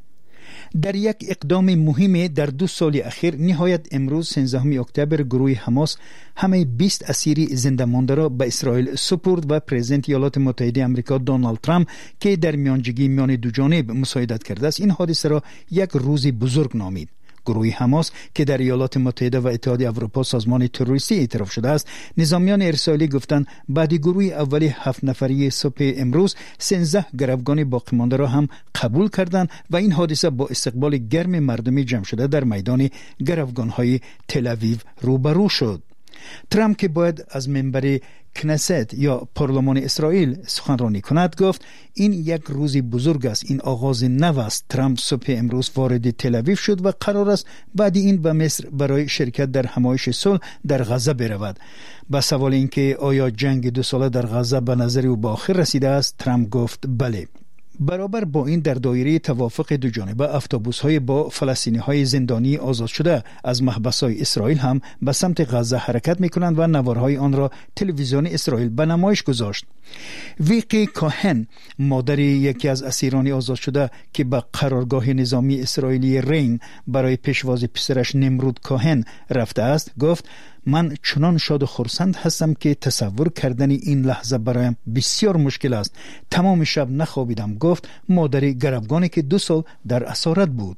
در یک اقدام مهم در دو سال اخیر، نهایت امروز سیزدهم اکتبر گروه حماس همه بیست اسیر زنده مانده را به اسرائیل سپرد و پرزیدنت ایالات متحده آمریکا دونالد ترامپ که در میانجیگی میان دو جانب مساعدت کرده است این حادثه را یک روز بزرگ نامید. گروه حماس که در ایالات متحده و اتحادیه اروپا سازمان تروریستی اعتراف شده است، نظامیان اسرائیلی گفتند بعد گروه اولی هفت نفری صبح امروز سیزده گروگان باقی مانده را هم قبول کردند و این حادثه با استقبال گرم مردمی جمع شده در میدان گروگان‌های تل اویو روبرو شد. ترامپ که باید از منبر کنست یا پارلمان اسرائیل سخنرانی کند گفت این یک روز بزرگ است، این آغاز نو است. ترامپ صبح امروز وارد تل اویو شد و قرار است بعد این به مصر برای شرکت در همایش صلح در غزه برود. با سوال اینکه آیا جنگ دو ساله در غزه به نظر او به آخر رسیده است، ترامپ گفت بله. برابر با این در دایره توافق دو جانبه اتوبوس‌های با فلسطینی‌های زندانی آزاد شده از محبس‌های اسرائیل هم به سمت غزه حرکت می‌کنند و نوارهای آن را تلویزیون اسرائیل به نمایش گذاشت. ویقی کاهن، مادر یکی از اسیران آزاد شده که به قرارگاه نظامی اسرائیلی رین برای پیشواز پسرش نمرود کاهن رفته است، گفت من چنان شاد و خرسند هستم که تصور کردن این لحظه برایم بسیار مشکل است. تمام شب نخوابیدم، گفت مادر گروگانی که دو سال در اسارت بود.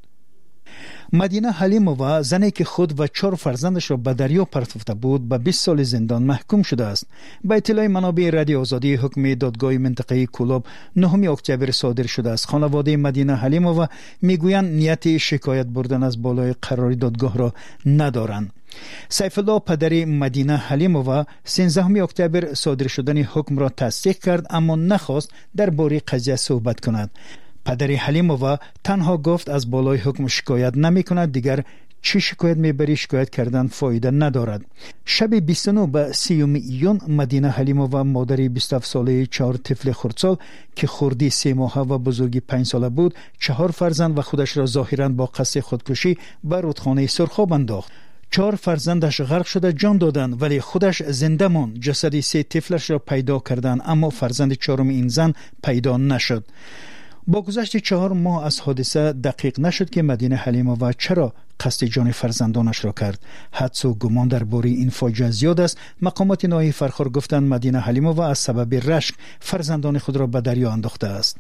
مدینه حلیمووا، زنی که خود و چهار فرزندش را به دریا پرتافته بود، به بیست سال زندان محکوم شده است. به اطلاع منابع رادیو آزادی، حکم دادگاه منطقه کولاب نهم اکتبر صادر شده است. خانواده مدینه حلیمووا میگویند نیت شکایت بردن از بالای قرار دادگاه را ندارند. سیف الله پدر مدینه حلیمووا سیزدهم اکتبر صادر شدن حکم را تصدیق کرد اما نخواست درباره قضیه صحبت کند. پدر حلیمووا تنها گفت از بالای حکم شکایت نمی کند، دیگر چی شکایت میبری؟ شکایت کردن فایده ندارد. شب بیست و نه به سیوم ایون مدینه حلیمووا مادر بیست و هفت ساله چهار طفل خردسال که خردی سه ماهه و بزرگی پنج ساله بود، چهار فرزند و خودش را ظاهراً با قصد خودکشی به رودخانه سرخاب انداخت. چهار فرزندش غرق شده جان دادند ولی خودش زنده ماند. جسد سه طفلش را پیدا کردند اما فرزند چهارم این زن پیدا نشد. با گذشت چهار ماه از حادثه دقیق نشد که مدینه حلیمووا چرا قصد جان فرزندانش را کرد. حدس و گمان درباره این فاجعه زیاد است. مقامات ناحیه فرخار گفتند مدینه حلیمووا از سبب رشک فرزندان خود را به دریا انداخته است.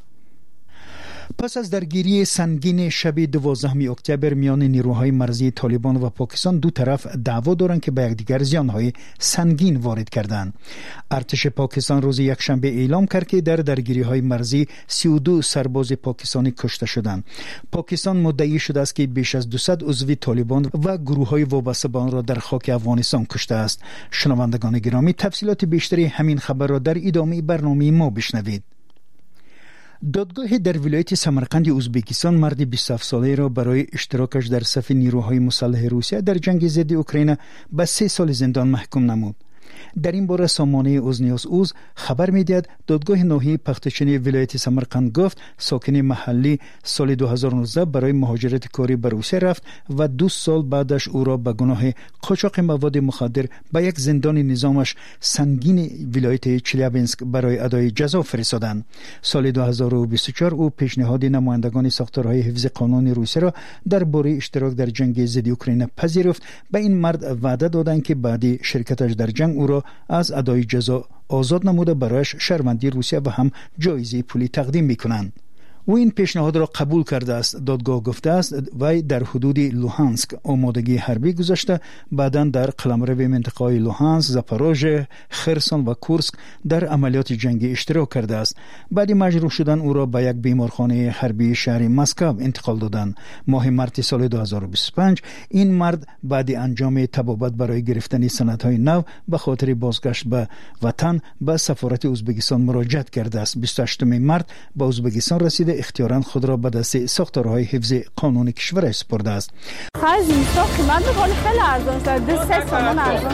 پس از درگیری سنگین شب دوازدهم اکتبر میان نیروهای مرزی طالبان و پاکستان، دو طرف دعوا دارند که به یکدیگر زیانهای سنگین وارد کردند. ارتش پاکستان روز یکشنبه اعلام کرد که در درگیری‌های مرزی سی و دو سرباز پاکستانی کشته شدند. پاکستان مدعی شده است که بیش از دویست عضو طالبان و گروه‌های وابسته به آن را در خاک افغانستان کشته است. شنوندگان گرامی، تفصیلات بیشتری همین خبر را در ادامه برنامه ما بشنوید. دادگاه در ولایت سمرقند ازبکستان مرد بیست و هفت ساله را برای اشتراکش در صف نیروهای مسلح روسیه در جنگ ضد اوکراین به سه سال زندان محکوم نمود. در این باره سامانه اوزنیوس اوز خبر می‌دهد دادگاه ناحیه پختچین ولایت سمرقند گفت ساکن محلی سال دو هزار و نوزده برای مهاجرت کاری به روسیه رفت و دو سال بعدش او را به گناه قاچاق مواد مخدر به یک زندان نظامش سنگین ولایت چلیابینسک برای ادای جزا فرستادند. سال دو هزار و بیست و چهار او پیشنهاد نمایندگان ساختارهای حفظ قانون روسیه را درباره اشتراک در جنگ ضد اوکراین پذیرفت. به این مرد وعده دادند که بعد شرکتش در جنگ او را از ادای جزا آزاد نموده برایش شرمندی روسیه و هم جایزه پولی تقدیم میکنند. او این پیشنهاد را قبول کرده است. دادگاه گفته است وی در حدود لوهانسک آمادگی حربی گذاشته، بعداً در قلمرو منطقه‌های لوهانسک، زاپاروژه، خرسون و کورسک در عملیات جنگی اشتراک کرده است. بعد مجروح شدن او را به یک بیمارخانه حربی شهر مسکو انتقال دادند. ماه مارس سال دو هزار و بیست و پنج این مرد بعد انجام تبابت برای گرفتن سندهای نو به خاطر بازگشت به وطن به سفارت ازبکستان مراجعت کرده است. بیست و هشتم مارس به ازبکستان رسیده اختیاراً خود را به دست ساختارهای حفظ قانون کشور سپرده است. خرج نیستا قیمت میکنه خیلی ارزان شد. دو سه سامان ارزان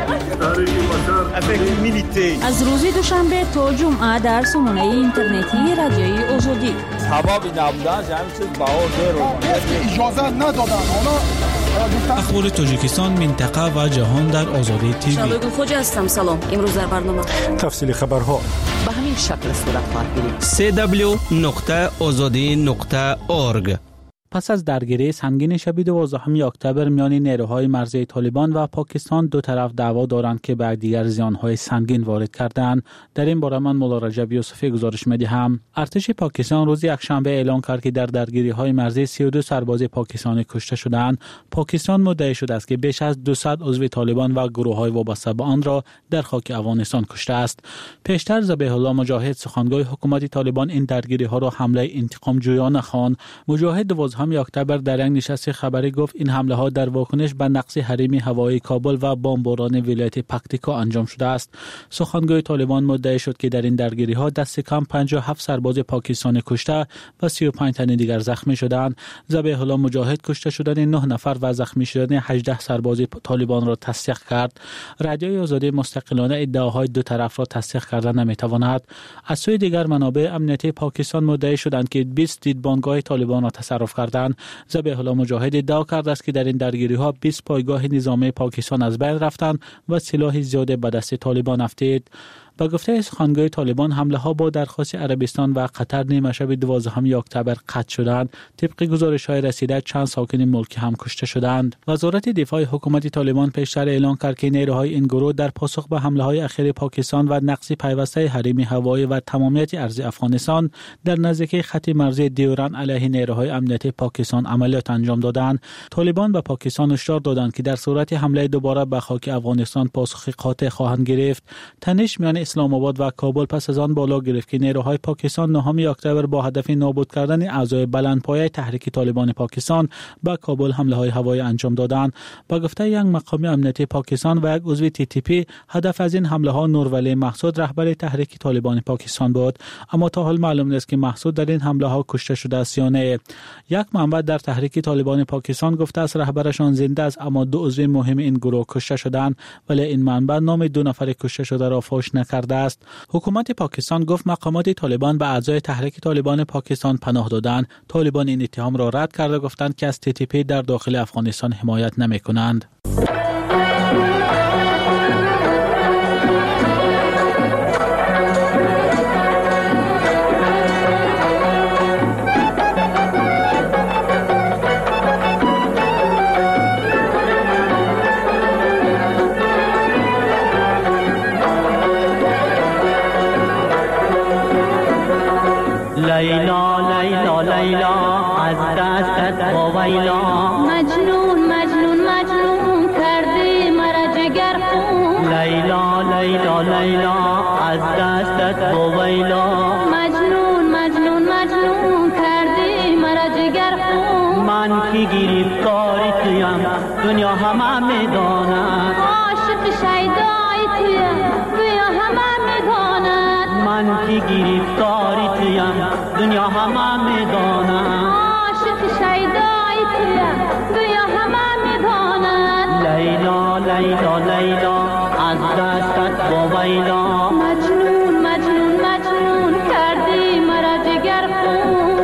شد. از روز دوشنبه تا جمعه در سامانه اینترنتی رادیوی آزادی. سبب نبودن همین چیز بهار داره. اجازه ندادن. اخبار تاجیکستان، منطقه و جهان در آزادی تیوی. شبگون خوجا هستم. سلام. امروز در برنامه تفصیل خبرها به همین شکل صورت خواهد گرفت. سی دبلیو نقطه آزادی نقطه اورگ. پس از درگیری سنگین شب دوازدهم اکتبر میان نیروهای مرزی طالبان و پاکستان دو طرف دعوا دارند که به دیگر زیانهای سنگین وارد کردند. در این باره من مولا رجب یوسفی گزارش می‌دهم. ارتش پاکستان روز یکشنبه اعلام کرد که در درگیری‌های مرزی سی و دو سرباز پاکستانی کشته شدند. پاکستان مدعی شده است که بیش از دویست عضو طالبان و گروه‌های وابسته به آن را در خاک افغانستان کشته است. پیشتر ذبیح الله مجاهد سخنگوی حکومت طالبان این درگیری‌ها را حمله انتقام جویانه خواند. مجاهد دوازدهم اکتبر در یک نشست خبری گفت این حمله ها در واکنش به نقض حریم هوایی کابل و بمباران ولایت پکتیکا انجام شده است. سخنگوی طالبان مدعی شد که در این درگیری ها دست کم پنجاه و هفت سرباز پاکستانی کشته و سی و پنج تن دیگر زخمی شدند. ذبیح الله مجاهد کشته شدن نه نفر و زخمی شدن هجده سرباز طالبان را تصدیق کرد. رادیوی آزادی مستقلانه ادعاهای دو طرف را تصدیق کردن نمیتواند. از سوی دیگر منابع امنیتی پاکستان مدعی شدند که بیست دیدبانگاه طالبان را تصرف کردند. ذبیح الله مجاهد ادعا کرده است که در این درگیری ها بیست پایگاه نظامی پاکستان از بین رفتند و سلاح زیاد به دست طالبان افتید. با گفته سخنگوی طالبان حمله ها با درخواست عربستان و قطر نیمه شب دوازدهم اکتبر قطع شدند. طبق گزارش های رسیده چند ساکن ملکی هم کشته شدند. وزارت دفاع حکومت طالبان پیشتر اعلام کرد که نیروهای این گروه در پاسخ به حمله های اخیر پاکستان و نقض پیوسته حریم هوایی و تمامیت ارض افغانستان در نزدیکی خط مرزی دیوران علیه نیروهای امنیتی پاکستان عملیات انجام دادند. طالبان به پاکستان هشدار دادند که در صورت حمله دوباره به خاک افغانستان پاسخ قاطع خواهند گرفت. تنش میان اسلام آباد و کابل پس از آن بالا گرفت که نیروهای پاکستان نهم اکتبر با هدف نابود کردن اعضای بلندپایه تحریک طالبان پاکستان به کابل حمله های هوایی انجام دادند. با گفته یک مقام امنیتی پاکستان و یک عضو تی تی پی هدف از این حمله ها نورولی محسود رهبر تحریک طالبان پاکستان بود، اما تا حال معلوم نیست که محسود در این حمله ها کشته شده است یا نه. یک منبع در تحریک طالبان پاکستان گفته است رهبرشان زنده است اما دو عضو مهم این گروه کشته شدند، ولی این منبع نام دو نفر کشته شده را فاش نکرده است. حکومت پاکستان گفت مقامات طالبان به اعضای تحریک طالبان پاکستان پناه دادند. طالبان این اتهام را رد کرده گفتند که از تی تی پی در داخل افغانستان حمایت نمی‌کنند. لیلا لیلا لیلا از دستت ویلا مجنون مجنون مجنون کردی مرا جگر خون لیلا لیلا لیلا از دستت ویلا مجنون مجنون مجنون کردی مرا جگر خون من کی گرفتاری تویم دنیا همه میداند عاشق شیدای تویم دنیا همه میداند من کی که گرفتاری تویم دنیا همه میدانم عاشق شیدای تویم دنیا همه میدانند لیلا لیلا لیلا از دستت با ویلا مجنون مجنون مجنون کردی مرا جگر خون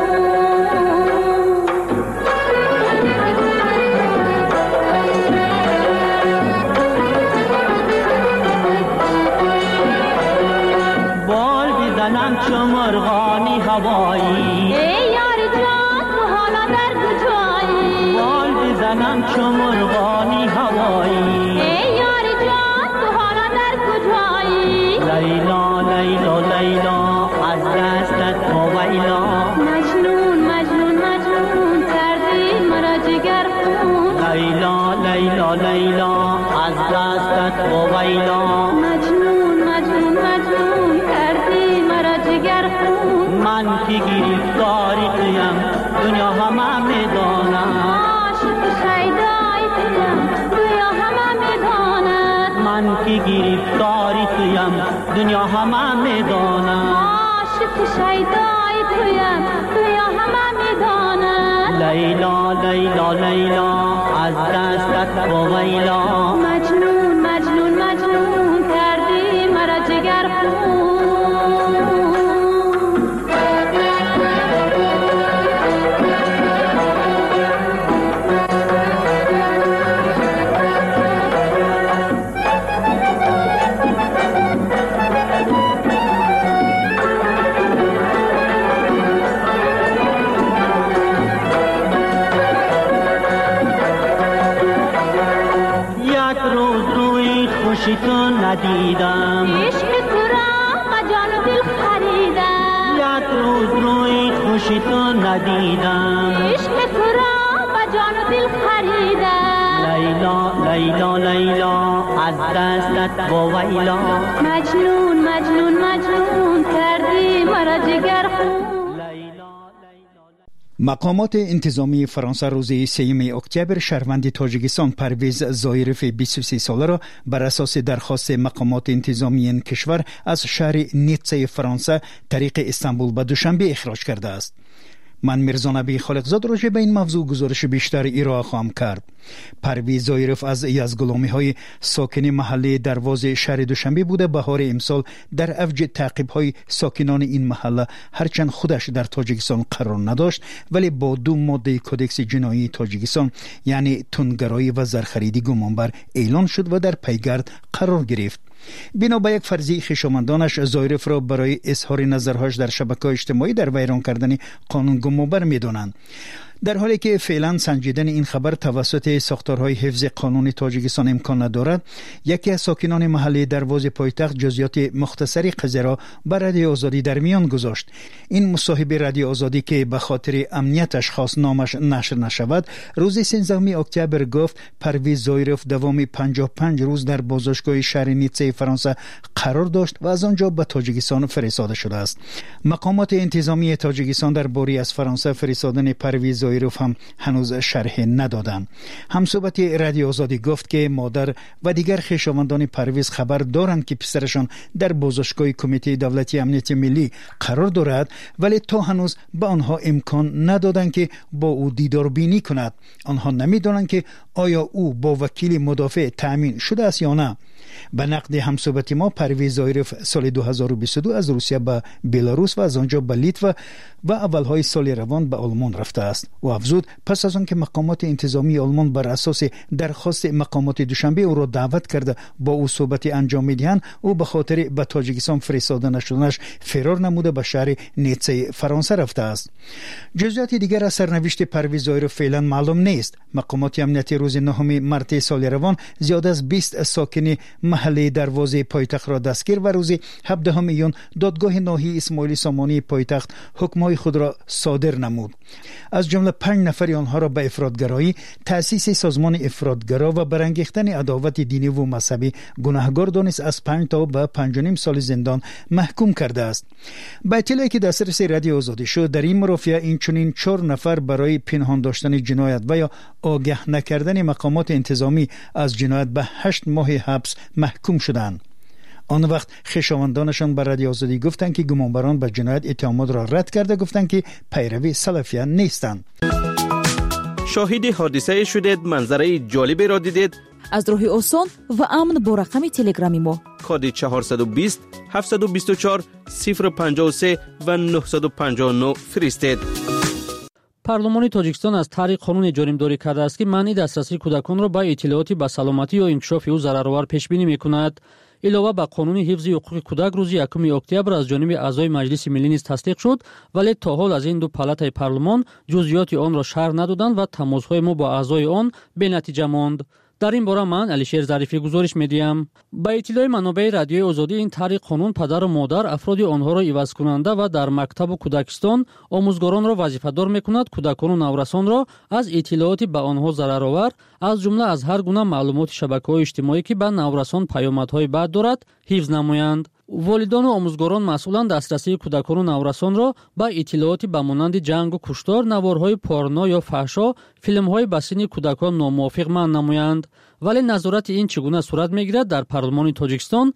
بال بزنم چو مرغانی هوایی ای یار جان تو حالا در کجایی بال بزنم چو مرغانی هوایی ای یار جان تو حالا در کجایی لیلا لیلا لیلا از دستت با ویلا مجنون مجنون مجنون کردی مرا جگر خون لیلا لیلا لیلا از دستت با ویلا مجنون مجنون مجنون کردی مرا جگر خون من که گرفتاری تویم دنیا همه میدانم عاشق شیدای تویم دنیا همه میداند من که گرفتاری تویم دنیا همه میدانم عاشق شیدای تویم دنیا همه میداند لیلا لیلا لیلا از دستت با ویلا مجنون مجنون مجنون کردی مرا جگر خون خوشی تو ندیدم عشق تو را با جان و دل خریدم یک روز روی خوشی تو ندیدم عشق تو را با جان و دل خریدم لیلا لیلا لیلا از دستت با ویلا مجنون مجنون مجنون کردی مرا جگر خون مقامات انتظامی فرانسه روز سوم اکتبر شهروند تاجیکستان پرویز زایرف بیست و سه ساله را بر اساس درخواست مقامات انتظامی این کشور از شهر نیتسه فرانسه طریق استانبول به دوشنبه اخراج کرده است. من میرزا نبی خالقزاد راجع به این موضوع گزارش بیشتر ارائه خواهم کرد. پرویز زایرف از یزدگلامی های ساکن محله دروازه شهر دوشنبه بوده. بهار امسال در اوج تعقیب های ساکنان این محله هرچند خودش در تاجیکستان قرار نداشت ولی با دو ماده کدکس جنایی تاجیکستان یعنی تندگرایی و زرخریدی گمانبر اعلان شد و در پیگرد قرار گرفت. بنا به یک فرضیه خویشاوندانش زایرف را برای اظهار نظرهاش در شبکه‌های اجتماعی در ویران کردن قانون گمانبر می‌دانند. در حالی که فعلا سنجیدن این خبر توسط ساختارهای حفظ قانون تاجیکستان امکان ندارد، یکی از ساکنان محله دروازه پایتخت جزئیات مختصری قضیه را بر رادیو آزادی در میان گذاشت. این مصاحبه رادیو آزادی که به خاطر امنیتش خواست نامش نشر نشود، روز سیزدهم اکتبر گفت پرویز زایرف دوام پنجاه و پنج روز در بازداشتگاه شهر نیتسه فرانسه قرار داشت و از آنجا به تاجیکستان فرستاده شده است. مقامات انتظامی تاجیکستان درباره از فرانسه فرستادن پرویز زایرف هم هنوز شرح ندادند. همصحبت رادیو آزادی گفت که مادر و دیگر خویشاوندان پرویز خبر دارند که پسرشان در بازداشتگاه کمیته دولتی امنیت ملی قرار دارد ولی تا هنوز به آنها امکان ندادند که با او دیدار بینی کند. آنها نمیدانند که آیا او با وکیل مدافع تأمین شده است یا نه. به نقد همصحبت ما پرویز زایرف سال دو هزار و بیست و دو از روسیه به بلاروس و از آنجا به لیتوا و اولهای سال روان به آلمان رفته است و افزود پس از آنکه مقامات انتظامی آلمان بر اساس درخواست مقامات دوشنبه او را دعوت کرده با او صحبت انجام میدهند، او به خاطر به تاجیکستان فرستاده نشدنش فرار نموده به شهر نیتسه فرانسه رفته است. جزئیات دیگر از سرنوشت پرویز زایرف فعلا معلوم نیست. مقامات امنیتی روز نهم مارس سال روان زیاده از بیست ساکن محله دروازه پایتخت را دستگیر و روز هفدهم میون دادگاه ناحیه اسماعیل سامانی پایتخت حکم‌های خود را صادر نمود. از جمله پنج نفر آنها را به افراطگرایی، تأسیس سازمان افراطگرا و برانگیختن عداوت دینی و مذهبی گناهکار دانست از پنج تا به پنج و نیم سال زندان محکوم کرده است. با اطلاعی که دسترس رادیو آزادی شد، در این مرافعه این چنین چهار نفر برای پنهان داشتن جنایت و یا آگاه نکردن مقامات انتظامی از جنایت به هشت ماه حبس محکوم شدند. آن وقت خویشاوندانشان به رادیو آزادی گفتند که گمانبران به جنایت اتهامات را رد کرده، گفتند که پیروی سلفیان نیستند. شاهد حادثه شدید، منظره جالبی را دیدید؟ از راه آسان و امن با رقم تلگرامی ما کد چهارصد و بیست هفتصد و بیست و چهار صفر پنجاه و سه و نهصد و پنجاه و نه فرستید. پارلمان تاجیکستان از طریق قانون جانبداری کرده است که منع دسترسی کودکان را به اطلاعات به سلامتی و انکشاف او ضررآور پیش بینی می‌کند. علاوه بر قانون حفظ حقوق کودک روز یکم اکتبر از جانب اعضای مجلس ملی نیز تصدیق شد، ولی تا حال از این دو پالاتای پارلمان جزئیات آن را شرح ندادند و تماس‌های ما با اعضای آن بی‌نتیجه ماند. در این باره من علیشیر ظریفی گزارش می‌دهم. با اطلاع منابع رادیوی آزادی، این طریق قانون پدر و مادر افرادی آنها را عوض کننده و در مکتب و کودکستان آموزگاران را وظیفه‌دار می‌کند کودکان و نورسان را از اطلاعاتی به آنها ضررآور از جمله از هر گونه معلومات شبکه‌های اجتماعی که به نورسان پیامدهای بد دارد حفظ نمایند. والدان و آموزگاران مسئولان دسترسی کودکان و نورسان را به اطلاعاتی به مانند جنگ و کشتار، نوارهای پورنو یا فحشا، فیلم‌های به سن کودکان ناموافق منع نمایند. ولی نظارت این چگونه صورت می‌گیرد در پارلمان تاجیکستان